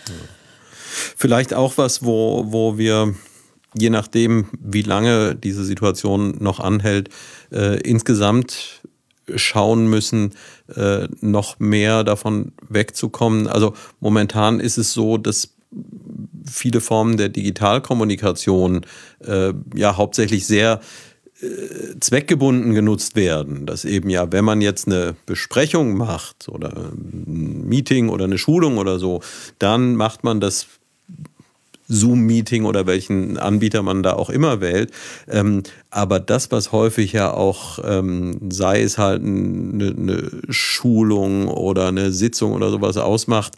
Vielleicht auch was, wo wir, je nachdem, wie lange diese Situation noch anhält, insgesamt schauen müssen, noch mehr davon wegzukommen. Also momentan ist es so, dass viele Formen der Digitalkommunikation hauptsächlich sehr zweckgebunden genutzt werden. Dass eben wenn man jetzt eine Besprechung macht oder ein Meeting oder eine Schulung oder so, dann macht man das Zoom-Meeting oder welchen Anbieter man da auch immer wählt. Aber das, was häufig ja auch, sei es halt eine Schulung oder eine Sitzung oder sowas ausmacht,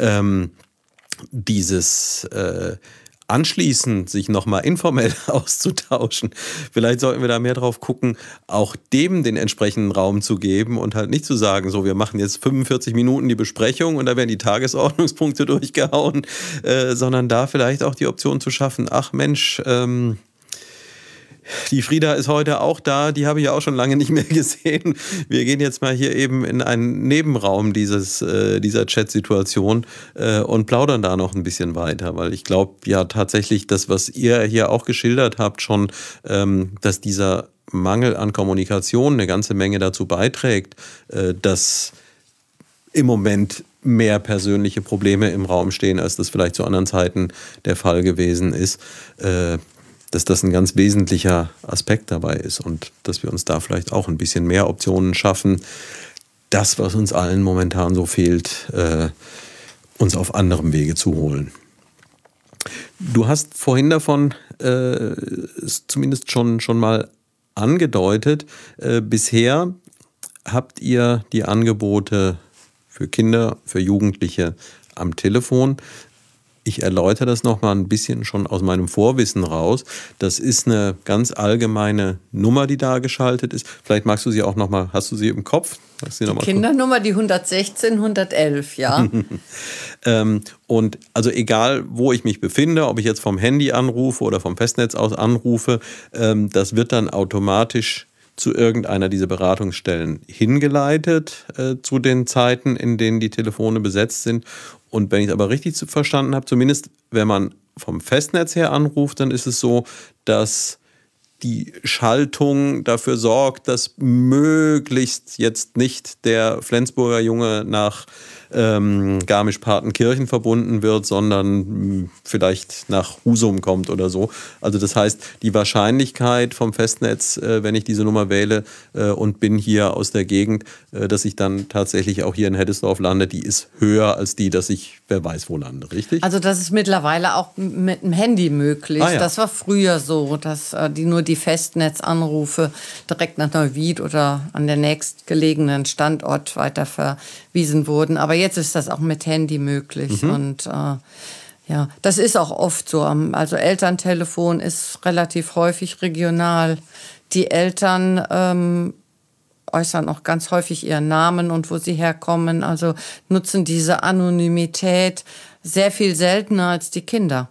dieses anschließend sich nochmal informell auszutauschen. Vielleicht sollten wir da mehr drauf gucken, auch dem den entsprechenden Raum zu geben und halt nicht zu sagen, so, wir machen jetzt 45 Minuten die Besprechung und da werden die Tagesordnungspunkte durchgehauen, sondern da vielleicht auch die Option zu schaffen, ach Mensch, Die Frieda ist heute auch da, die habe ich ja auch schon lange nicht mehr gesehen. Wir gehen jetzt mal hier eben in einen Nebenraum dieser Chat-Situation und plaudern da noch ein bisschen weiter, weil ich glaube ja tatsächlich, das, was ihr hier auch geschildert habt, schon, dass dieser Mangel an Kommunikation eine ganze Menge dazu beiträgt, dass im Moment mehr persönliche Probleme im Raum stehen, als das vielleicht zu anderen Zeiten der Fall gewesen ist. Dass das ein ganz wesentlicher Aspekt dabei ist und dass wir uns da vielleicht auch ein bisschen mehr Optionen schaffen, das, was uns allen momentan so fehlt, uns auf anderem Wege zu holen. Du hast vorhin davon zumindest schon mal angedeutet, bisher habt ihr die Angebote für Kinder, für Jugendliche am Telefon. Ich erläutere das noch mal ein bisschen schon aus meinem Vorwissen raus. Das ist eine ganz allgemeine Nummer, die da geschaltet ist. Vielleicht magst du sie auch noch mal, hast du sie im Kopf? Die Kindernummer, die 116 111, ja. Und also egal, wo ich mich befinde, ob ich jetzt vom Handy anrufe oder vom Festnetz aus anrufe, das wird dann automatisch zu irgendeiner dieser Beratungsstellen hingeleitet zu den Zeiten, in denen die Telefone besetzt sind. Und wenn ich es aber richtig verstanden habe, zumindest wenn man vom Festnetz her anruft, dann ist es so, dass die Schaltung dafür sorgt, dass möglichst jetzt nicht der Flensburger Junge nach Garmisch-Partenkirchen verbunden wird, sondern vielleicht nach Husum kommt oder so. Also das heißt, die Wahrscheinlichkeit vom Festnetz, wenn ich diese Nummer wähle und bin hier aus der Gegend, dass ich dann tatsächlich auch hier in Heddesdorf lande, die ist höher als die, dass ich wer weiß wo lande, richtig? Also das ist mittlerweile auch mit dem Handy möglich. Ah, ja. Das war früher so, dass nur die Festnetzanrufe direkt nach Neuwied oder an der nächstgelegenen Standort weiter verwiesen wurden. Aber jetzt ist das auch mit Handy möglich. Und ja, das ist auch oft so. Also Elterntelefon ist relativ häufig regional. Die Eltern äußern auch ganz häufig ihren Namen und wo sie herkommen. Also nutzen diese Anonymität sehr viel seltener als die Kinder.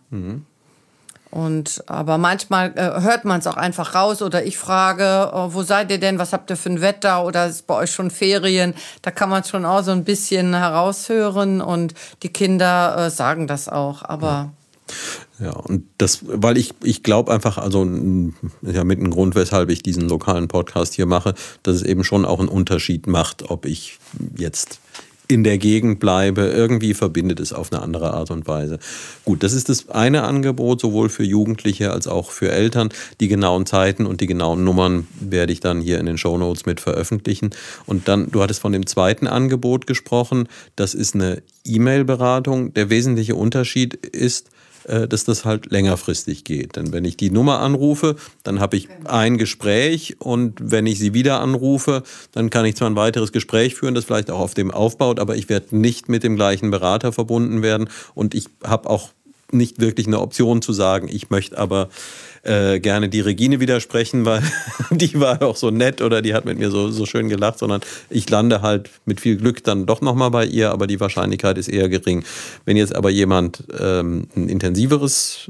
Aber manchmal hört man es auch einfach raus oder ich frage, wo seid ihr denn, was habt ihr für ein Wetter oder ist bei euch schon Ferien? Da kann man es schon auch so ein bisschen heraushören und die Kinder sagen das auch, aber... Ja, und das, weil ich glaube einfach, also ja, mit einem Grund, weshalb ich diesen lokalen Podcast hier mache, dass es eben schon auch einen Unterschied macht, ob ich jetzt in der Gegend bleibe. Irgendwie verbindet es auf eine andere Art und Weise. Gut, das ist das eine Angebot, sowohl für Jugendliche als auch für Eltern. Die genauen Zeiten und die genauen Nummern werde ich dann hier in den Shownotes mit veröffentlichen. Und dann, du hattest von dem zweiten Angebot gesprochen, das ist eine E-Mail-Beratung. Der wesentliche Unterschied ist, dass das halt längerfristig geht. Denn wenn ich die Nummer anrufe, dann habe ich ein Gespräch und wenn ich sie wieder anrufe, dann kann ich zwar ein weiteres Gespräch führen, das vielleicht auch auf dem aufbaut, aber ich werde nicht mit dem gleichen Berater verbunden werden und ich habe auch nicht wirklich eine Option zu sagen, ich möchte aber gerne die Regine widersprechen, weil die war auch so nett oder die hat mit mir so schön gelacht, sondern ich lande halt mit viel Glück dann doch nochmal bei ihr, aber die Wahrscheinlichkeit ist eher gering. Wenn jetzt aber jemand ein intensiveres,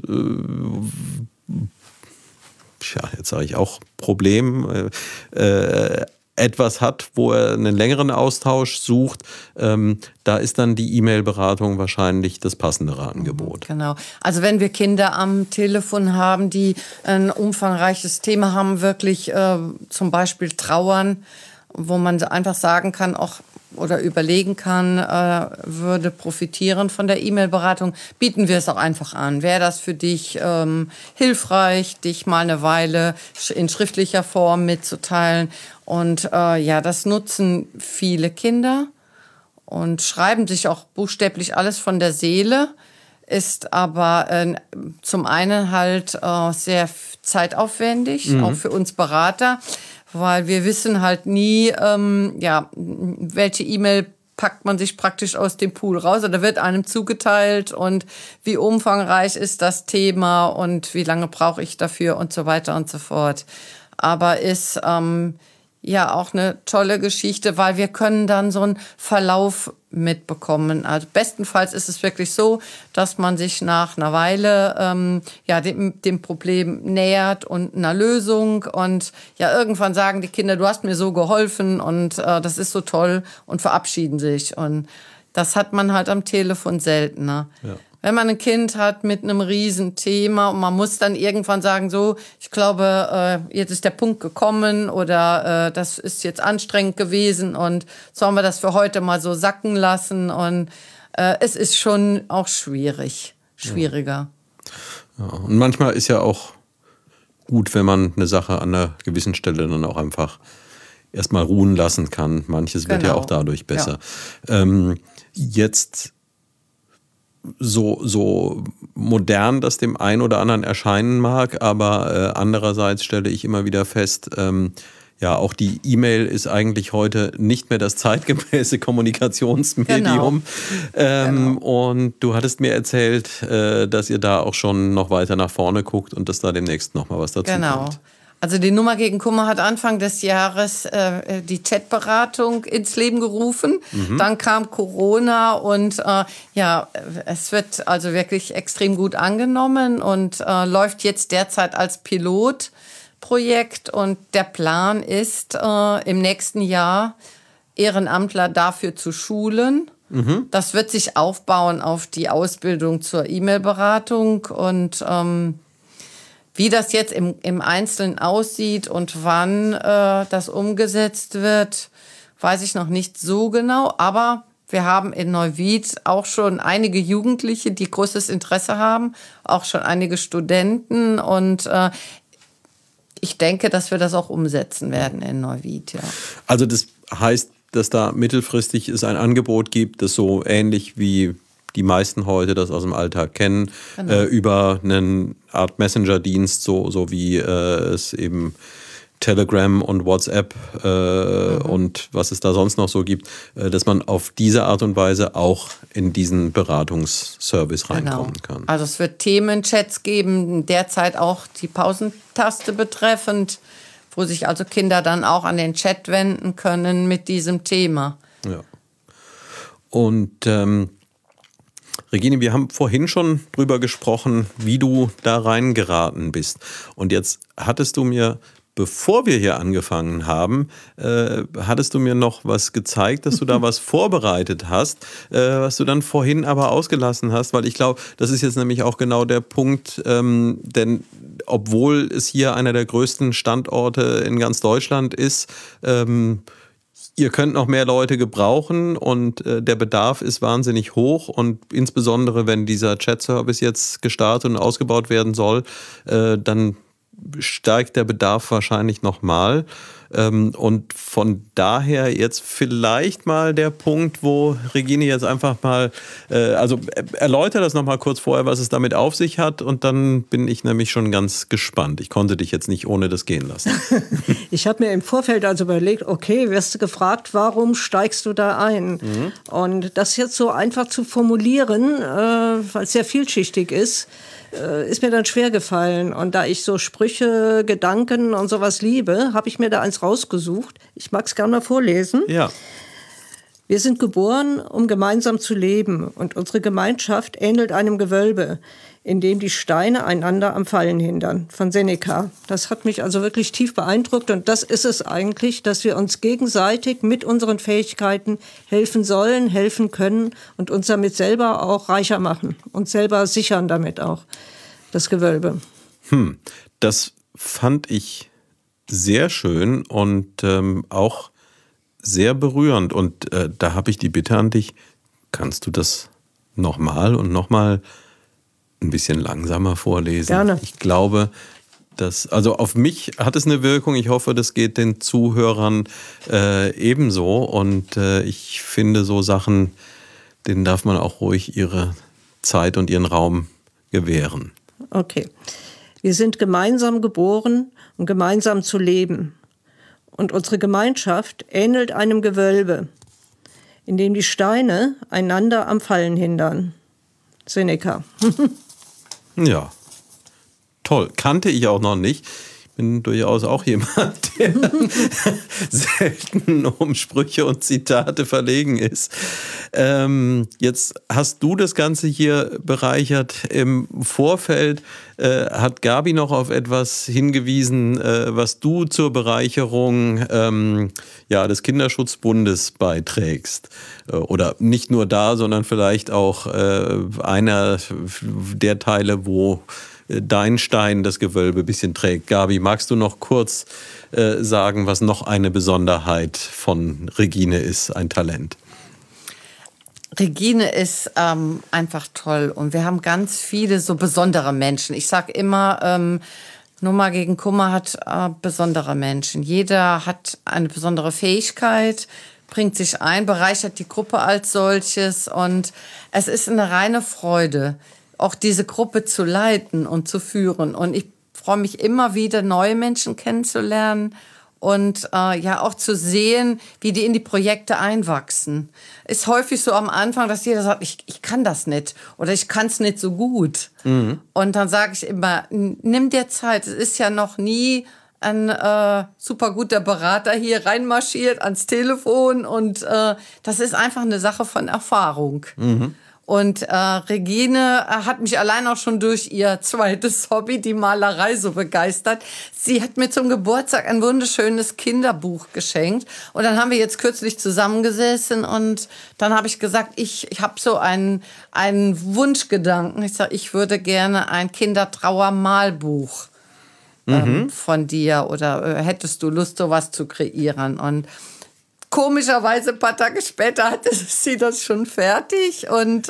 jetzt sage ich auch Problem, etwas hat, wo er einen längeren Austausch sucht, da ist dann die E-Mail-Beratung wahrscheinlich das passendere Angebot. Genau. Also wenn wir Kinder am Telefon haben, die ein umfangreiches Thema haben, wirklich zum Beispiel Trauern, wo man einfach sagen kann, auch oder überlegen kann, würde profitieren von der E-Mail-Beratung, bieten wir es auch einfach an. Wäre das für dich hilfreich, dich mal eine Weile in schriftlicher Form mitzuteilen? Und das nutzen viele Kinder und schreiben sich auch buchstäblich alles von der Seele, ist aber zum einen halt sehr zeitaufwendig, auch für uns Berater, weil wir wissen halt nie, welche E-Mail packt man sich praktisch aus dem Pool raus oder wird einem zugeteilt und wie umfangreich ist das Thema und wie lange brauche ich dafür und so weiter und so fort. Aber ist ja auch eine tolle Geschichte, weil wir können dann so einen Verlauf mitbekommen. Also bestenfalls ist es wirklich so, dass man sich nach einer Weile dem Problem nähert und einer Lösung und ja irgendwann sagen die Kinder, du hast mir so geholfen und das ist so toll und verabschieden sich. Und das hat man halt am Telefon seltener. Ja. Wenn man ein Kind hat mit einem Riesenthema und man muss dann irgendwann sagen, so, ich glaube, jetzt ist der Punkt gekommen oder das ist jetzt anstrengend gewesen und sollen wir das für heute mal so sacken lassen. Und es ist schon auch schwieriger. Ja, und manchmal ist ja auch gut, wenn man eine Sache an einer gewissen Stelle dann auch einfach erstmal ruhen lassen kann. Manches wird ja auch dadurch besser. Ja. Jetzt so modern das dem einen oder anderen erscheinen mag, aber andererseits stelle ich immer wieder fest, auch die E-Mail ist eigentlich heute nicht mehr das zeitgemäße Kommunikationsmedium. Genau. Und du hattest mir erzählt, dass ihr da auch schon noch weiter nach vorne guckt und dass da demnächst noch mal was dazu kommt. Also die Nummer gegen Kummer hat Anfang des Jahres die Chatberatung ins Leben gerufen. Dann kam Corona und es wird also wirklich extrem gut angenommen und läuft jetzt derzeit als Pilotprojekt. Und der Plan ist, im nächsten Jahr Ehrenamtler dafür zu schulen. Das wird sich aufbauen auf die Ausbildung zur E-Mail-Beratung und wie das jetzt im Einzelnen aussieht und wann das umgesetzt wird, weiß ich noch nicht so genau. Aber wir haben in Neuwied auch schon einige Jugendliche, die großes Interesse haben, auch schon einige Studenten. Und ich denke, dass wir das auch umsetzen werden in Neuwied. Ja. Also das heißt, dass da mittelfristig es ein Angebot gibt, das so ähnlich wie die meisten heute das aus dem Alltag kennen, über eine Art Messenger-Dienst, so wie es eben Telegram und WhatsApp und was es da sonst noch so gibt, dass man auf diese Art und Weise auch in diesen Beratungsservice reinkommen kann. Also es wird Themenchats geben, derzeit auch die Pausentaste betreffend, wo sich also Kinder dann auch an den Chat wenden können mit diesem Thema. Ja. Und Regine, wir haben vorhin schon drüber gesprochen, wie du da reingeraten bist. Und jetzt hattest du mir, bevor wir hier angefangen haben, hattest du mir noch was gezeigt, dass du da was vorbereitet hast, was du dann vorhin aber ausgelassen hast, weil ich glaube, das ist jetzt nämlich auch genau der Punkt, denn obwohl es hier einer der größten Standorte in ganz Deutschland ist, ihr könnt noch mehr Leute gebrauchen und der Bedarf ist wahnsinnig hoch und insbesondere, wenn dieser Chat-Service jetzt gestartet und ausgebaut werden soll, dann steigt der Bedarf wahrscheinlich nochmal. Und von daher jetzt vielleicht mal der Punkt, wo Regine jetzt einfach mal, erläutere das nochmal kurz vorher, was es damit auf sich hat und dann bin ich nämlich schon ganz gespannt. Ich konnte dich jetzt nicht ohne das gehen lassen. Ich habe mir im Vorfeld also überlegt, okay, wirst du gefragt, warum steigst du da ein? Und das jetzt so einfach zu formulieren, weil es sehr vielschichtig ist mir dann schwer gefallen. Und da ich so Sprüche, Gedanken und sowas liebe, habe ich mir da eins rausgesucht. Ich mag es gerne mal vorlesen. Ja. Wir sind geboren, um gemeinsam zu leben. Und unsere Gemeinschaft ähnelt einem Gewölbe, in dem die Steine einander am Fallen hindern. Von Seneca. Das hat mich also wirklich tief beeindruckt. Und das ist es eigentlich, dass wir uns gegenseitig mit unseren Fähigkeiten helfen sollen, helfen können und uns damit selber auch reicher machen. Und selber sichern damit auch das Gewölbe. Das fand ich sehr schön und auch sehr berührend. Und da habe ich die Bitte an dich, kannst du das nochmal und nochmal ein bisschen langsamer vorlesen? Gerne. Ich glaube, also auf mich hat es eine Wirkung. Ich hoffe, das geht den Zuhörern ebenso. Und ich finde, so Sachen, denen darf man auch ruhig ihre Zeit und ihren Raum gewähren. Okay. Wir sind gemeinsam geboren, um gemeinsam zu leben. Und unsere Gemeinschaft ähnelt einem Gewölbe, in dem die Steine einander am Fallen hindern. Seneca. Ja, toll. Kannte ich auch noch nicht. bin durchaus auch jemand, der selten um Sprüche und Zitate verlegen ist. Jetzt hast du das Ganze hier bereichert. Im Vorfeld hat Gabi noch auf etwas hingewiesen, was du zur Bereicherung des Kinderschutzbundes beiträgst. Oder nicht nur da, sondern vielleicht auch einer der Teile, wo dein Stein das Gewölbe ein bisschen trägt. Gabi, magst du noch kurz sagen, was noch eine Besonderheit von Regine ist, ein Talent? Regine ist einfach toll und wir haben ganz viele so besondere Menschen. Ich sage immer, Nummer gegen Kummer hat besondere Menschen. Jeder hat eine besondere Fähigkeit, bringt sich ein, bereichert die Gruppe als solches und es ist eine reine Freude, auch diese Gruppe zu leiten und zu führen. Und ich freue mich immer wieder, neue Menschen kennenzulernen und auch zu sehen, wie die in die Projekte einwachsen. Ist häufig so am Anfang, dass jeder sagt, ich kann das nicht oder ich kann es nicht so gut. Mhm. Und dann sage ich immer, nimm dir Zeit. Es ist ja noch nie ein super guter Berater hier reinmarschiert ans Telefon und das ist einfach eine Sache von Erfahrung. Mhm. Und Regine hat mich allein auch schon durch ihr zweites Hobby, die Malerei, so begeistert. Sie hat mir zum Geburtstag ein wunderschönes Kinderbuch geschenkt. Und dann haben wir jetzt kürzlich zusammengesessen und dann habe ich gesagt, ich habe so einen Wunschgedanken. Ich sage, ich würde gerne ein Kindertrauermalbuch von dir oder hättest du Lust, sowas zu kreieren? Und komischerweise ein paar Tage später hatte sie das schon fertig und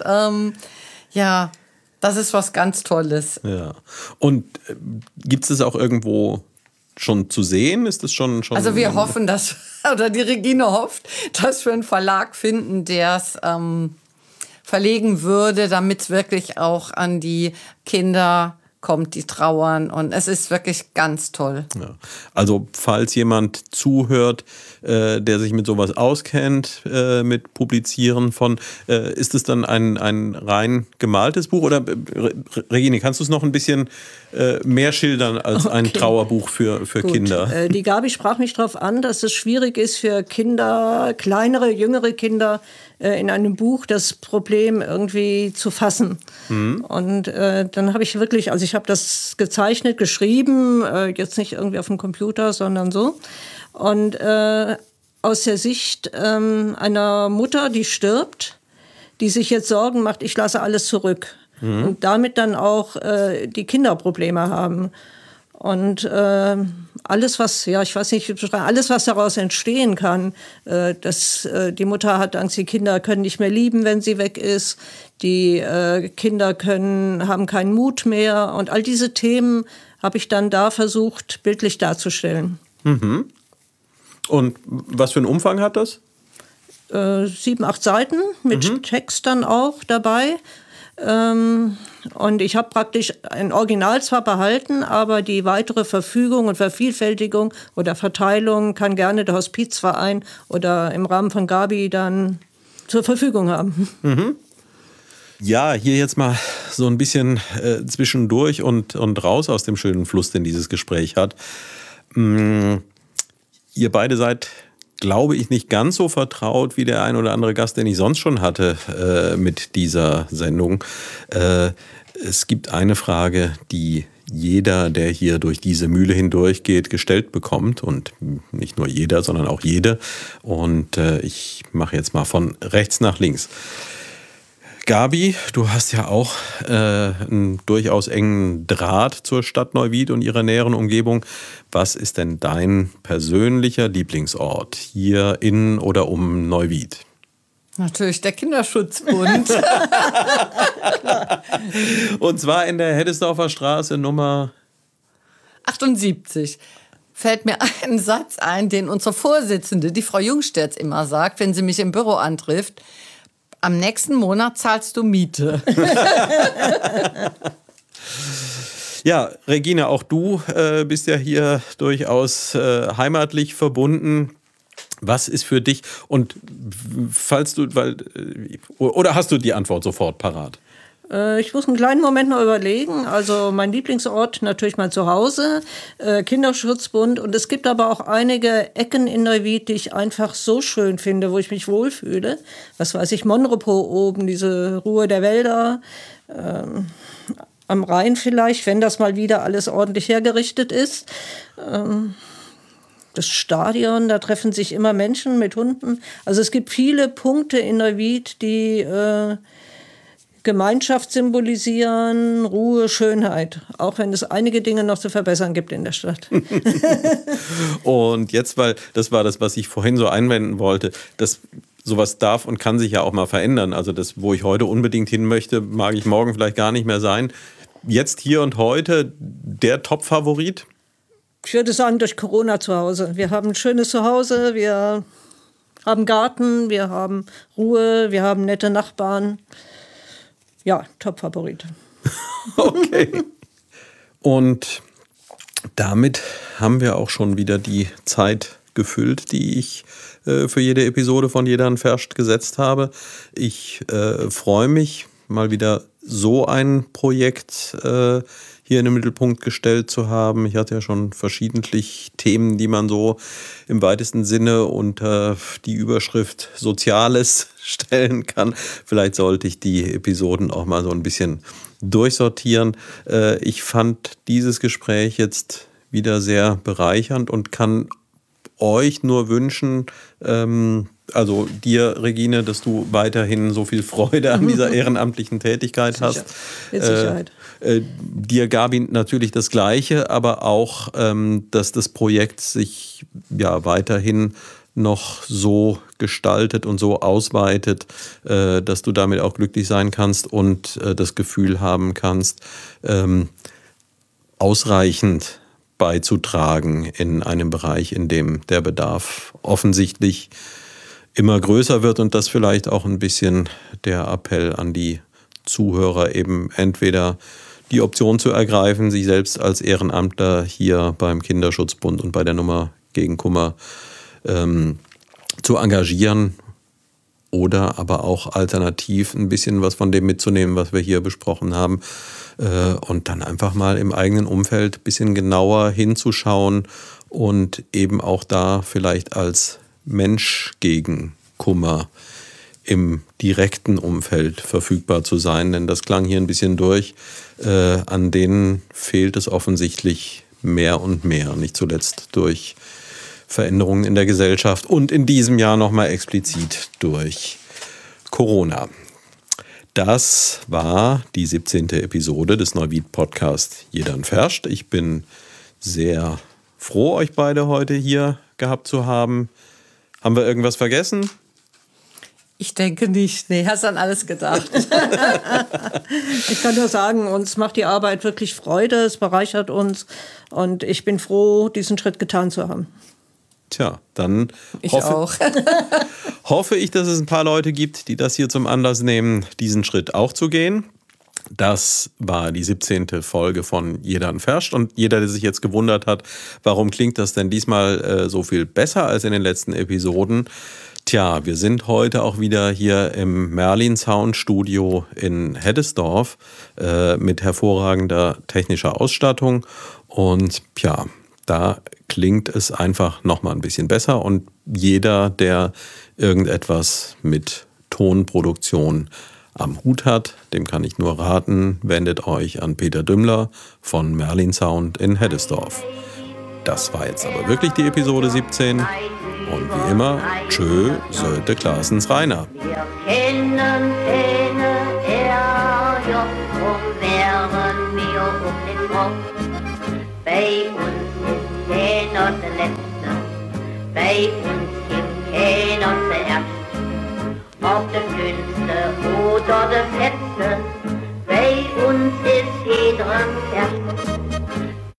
das ist was ganz Tolles. Ja. Und gibt es auch irgendwo schon zu sehen? Ist das schon? Also wir hoffen, oder die Regine hofft, dass wir einen Verlag finden, der es verlegen würde, damit es wirklich auch an die Kinder kommt, die trauern und es ist wirklich ganz toll. Ja. Also falls jemand zuhört, der sich mit sowas auskennt, mit Publizieren von, ist es dann ein rein gemaltes Buch oder Regine, kannst du es noch ein bisschen mehr schildern als ein Trauerbuch für Kinder? Die Gabi sprach mich darauf an, dass es schwierig ist für Kinder, kleinere, jüngere Kinder, in einem Buch das Problem irgendwie zu fassen. Mhm. Und dann habe ich wirklich, also ich habe das gezeichnet, geschrieben, jetzt nicht irgendwie auf dem Computer, sondern so. Und aus der Sicht einer Mutter, die stirbt, die sich jetzt Sorgen macht, ich lasse alles zurück. Mhm. Und damit dann auch die Kinder Probleme haben. Und alles, was daraus entstehen kann, dass die Mutter hat Angst, die Kinder können nicht mehr lieben, wenn sie weg ist, die Kinder haben keinen Mut mehr und all diese Themen habe ich dann da versucht, bildlich darzustellen. Mhm. Und was für einen Umfang hat das? 7, 8 Seiten mit Text dann auch dabei. Und ich habe praktisch ein Original zwar behalten, aber die weitere Verfügung und Vervielfältigung oder Verteilung kann gerne der Hospizverein oder im Rahmen von Gabi dann zur Verfügung haben. Mhm. Ja, hier jetzt mal so ein bisschen zwischendurch und raus aus dem schönen Fluss, den dieses Gespräch hat. Ihr beide seid, glaube ich, nicht ganz so vertraut wie der ein oder andere Gast, den ich sonst schon hatte mit dieser Sendung. Es gibt eine Frage, die jeder, der hier durch diese Mühle hindurchgeht, gestellt bekommt. Und nicht nur jeder, sondern auch jede. Und ich mache jetzt mal von rechts nach links. Gabi, du hast ja auch einen durchaus engen Draht zur Stadt Neuwied und ihrer näheren Umgebung. Was ist denn dein persönlicher Lieblingsort hier in oder um Neuwied? Natürlich der Kinderschutzbund. Und zwar in der Heddesdorfer Straße Nummer 78. Fällt mir ein Satz ein, den unsere Vorsitzende, die Frau Jungsterz, immer sagt, wenn sie mich im Büro antrifft. Am nächsten Monat zahlst du Miete. Ja, Regine, auch du bist ja hier durchaus heimatlich verbunden. Was ist für dich, und falls du, oder hast du die Antwort sofort parat? Ich muss einen kleinen Moment noch überlegen. Also mein Lieblingsort natürlich mein Zuhause, Kinderschutzbund. Und es gibt aber auch einige Ecken in Neuwied, die ich einfach so schön finde, wo ich mich wohlfühle. Was weiß ich, Monrepos oben, diese Ruhe der Wälder. Am Rhein vielleicht, wenn das mal wieder alles ordentlich hergerichtet ist. Das Stadion, da treffen sich immer Menschen mit Hunden. Also es gibt viele Punkte in Neuwied, die Gemeinschaft symbolisieren, Ruhe, Schönheit. Auch wenn es einige Dinge noch zu verbessern gibt in der Stadt. Und jetzt, weil das war das, was ich vorhin so einwenden wollte, dass sowas darf und kann sich ja auch mal verändern. Also das, wo ich heute unbedingt hin möchte, mag ich morgen vielleicht gar nicht mehr sein. Jetzt, hier und heute, der Top-Favorit? Ich würde sagen, durch Corona zu Hause. Wir haben ein schönes Zuhause, wir haben Garten, wir haben Ruhe, wir haben nette Nachbarn. Ja, Top-Favorit. Okay. Und damit haben wir auch schon wieder die Zeit gefüllt, die ich für jede Episode von Jeder ein Verscht gesetzt habe. Ich freue mich, mal wieder so ein Projekt hier in den Mittelpunkt gestellt zu haben. Ich hatte ja schon verschiedentlich Themen, die man so im weitesten Sinne unter die Überschrift Soziales stellen kann. Vielleicht sollte ich die Episoden auch mal so ein bisschen durchsortieren. Ich fand dieses Gespräch jetzt wieder sehr bereichernd und kann euch nur wünschen, also dir, Regine, dass du weiterhin so viel Freude an dieser ehrenamtlichen Tätigkeit hast. Mit Sicherheit. Dir, Gabi, natürlich das Gleiche, aber auch, dass das Projekt sich ja weiterhin noch so gestaltet und so ausweitet, dass du damit auch glücklich sein kannst und das Gefühl haben kannst, ausreichend beizutragen in einem Bereich, in dem der Bedarf offensichtlich immer größer wird und das vielleicht auch ein bisschen der Appell an die Zuhörer, eben entweder die Option zu ergreifen, sich selbst als Ehrenamtler hier beim Kinderschutzbund und bei der Nummer gegen Kummer zu engagieren oder aber auch alternativ ein bisschen was von dem mitzunehmen, was wir hier besprochen haben und dann einfach mal im eigenen Umfeld ein bisschen genauer hinzuschauen und eben auch da vielleicht als Mensch gegen Kummer im direkten Umfeld verfügbar zu sein, denn das klang hier ein bisschen durch. An denen fehlt es offensichtlich mehr und mehr, nicht zuletzt durch Veränderungen in der Gesellschaft und in diesem Jahr nochmal explizit durch Corona. Das war die 17. Episode des Neuwied-Podcasts Jeder ein Verscht. Ich bin sehr froh, euch beide heute hier gehabt zu haben. Haben wir irgendwas vergessen? Ich denke nicht. Nee, hast an alles gedacht. Ich kann nur sagen, uns macht die Arbeit wirklich Freude, es bereichert uns und ich bin froh, diesen Schritt getan zu haben. Tja, dann hoffe ich, dass es ein paar Leute gibt, die das hier zum Anlass nehmen, diesen Schritt auch zu gehen. Das war die 17. Folge von Jeder ein Verscht. Und jeder, der sich jetzt gewundert hat, warum klingt das denn diesmal so viel besser als in den letzten Episoden? Tja, wir sind heute auch wieder hier im Merlin Sound Studio in Heddesdorf mit hervorragender technischer Ausstattung. Und ja, da klingt es einfach nochmal ein bisschen besser. Und jeder, der irgendetwas mit Tonproduktion am Hut hat, dem kann ich nur raten, wendet euch an Peter Dümmler von Merlin Sound in Heddesdorf. Das war jetzt aber wirklich die Episode 17 und wie immer, tschö, Söte Klaasens Rainer. Wir kennen keine Ärger, drum wären wir um den Kopf. Bei uns ist keiner der Letzte, bei uns gibt keiner zuerst. Ob der Dünnste oder der Fetzte, bei uns ist jeder erst.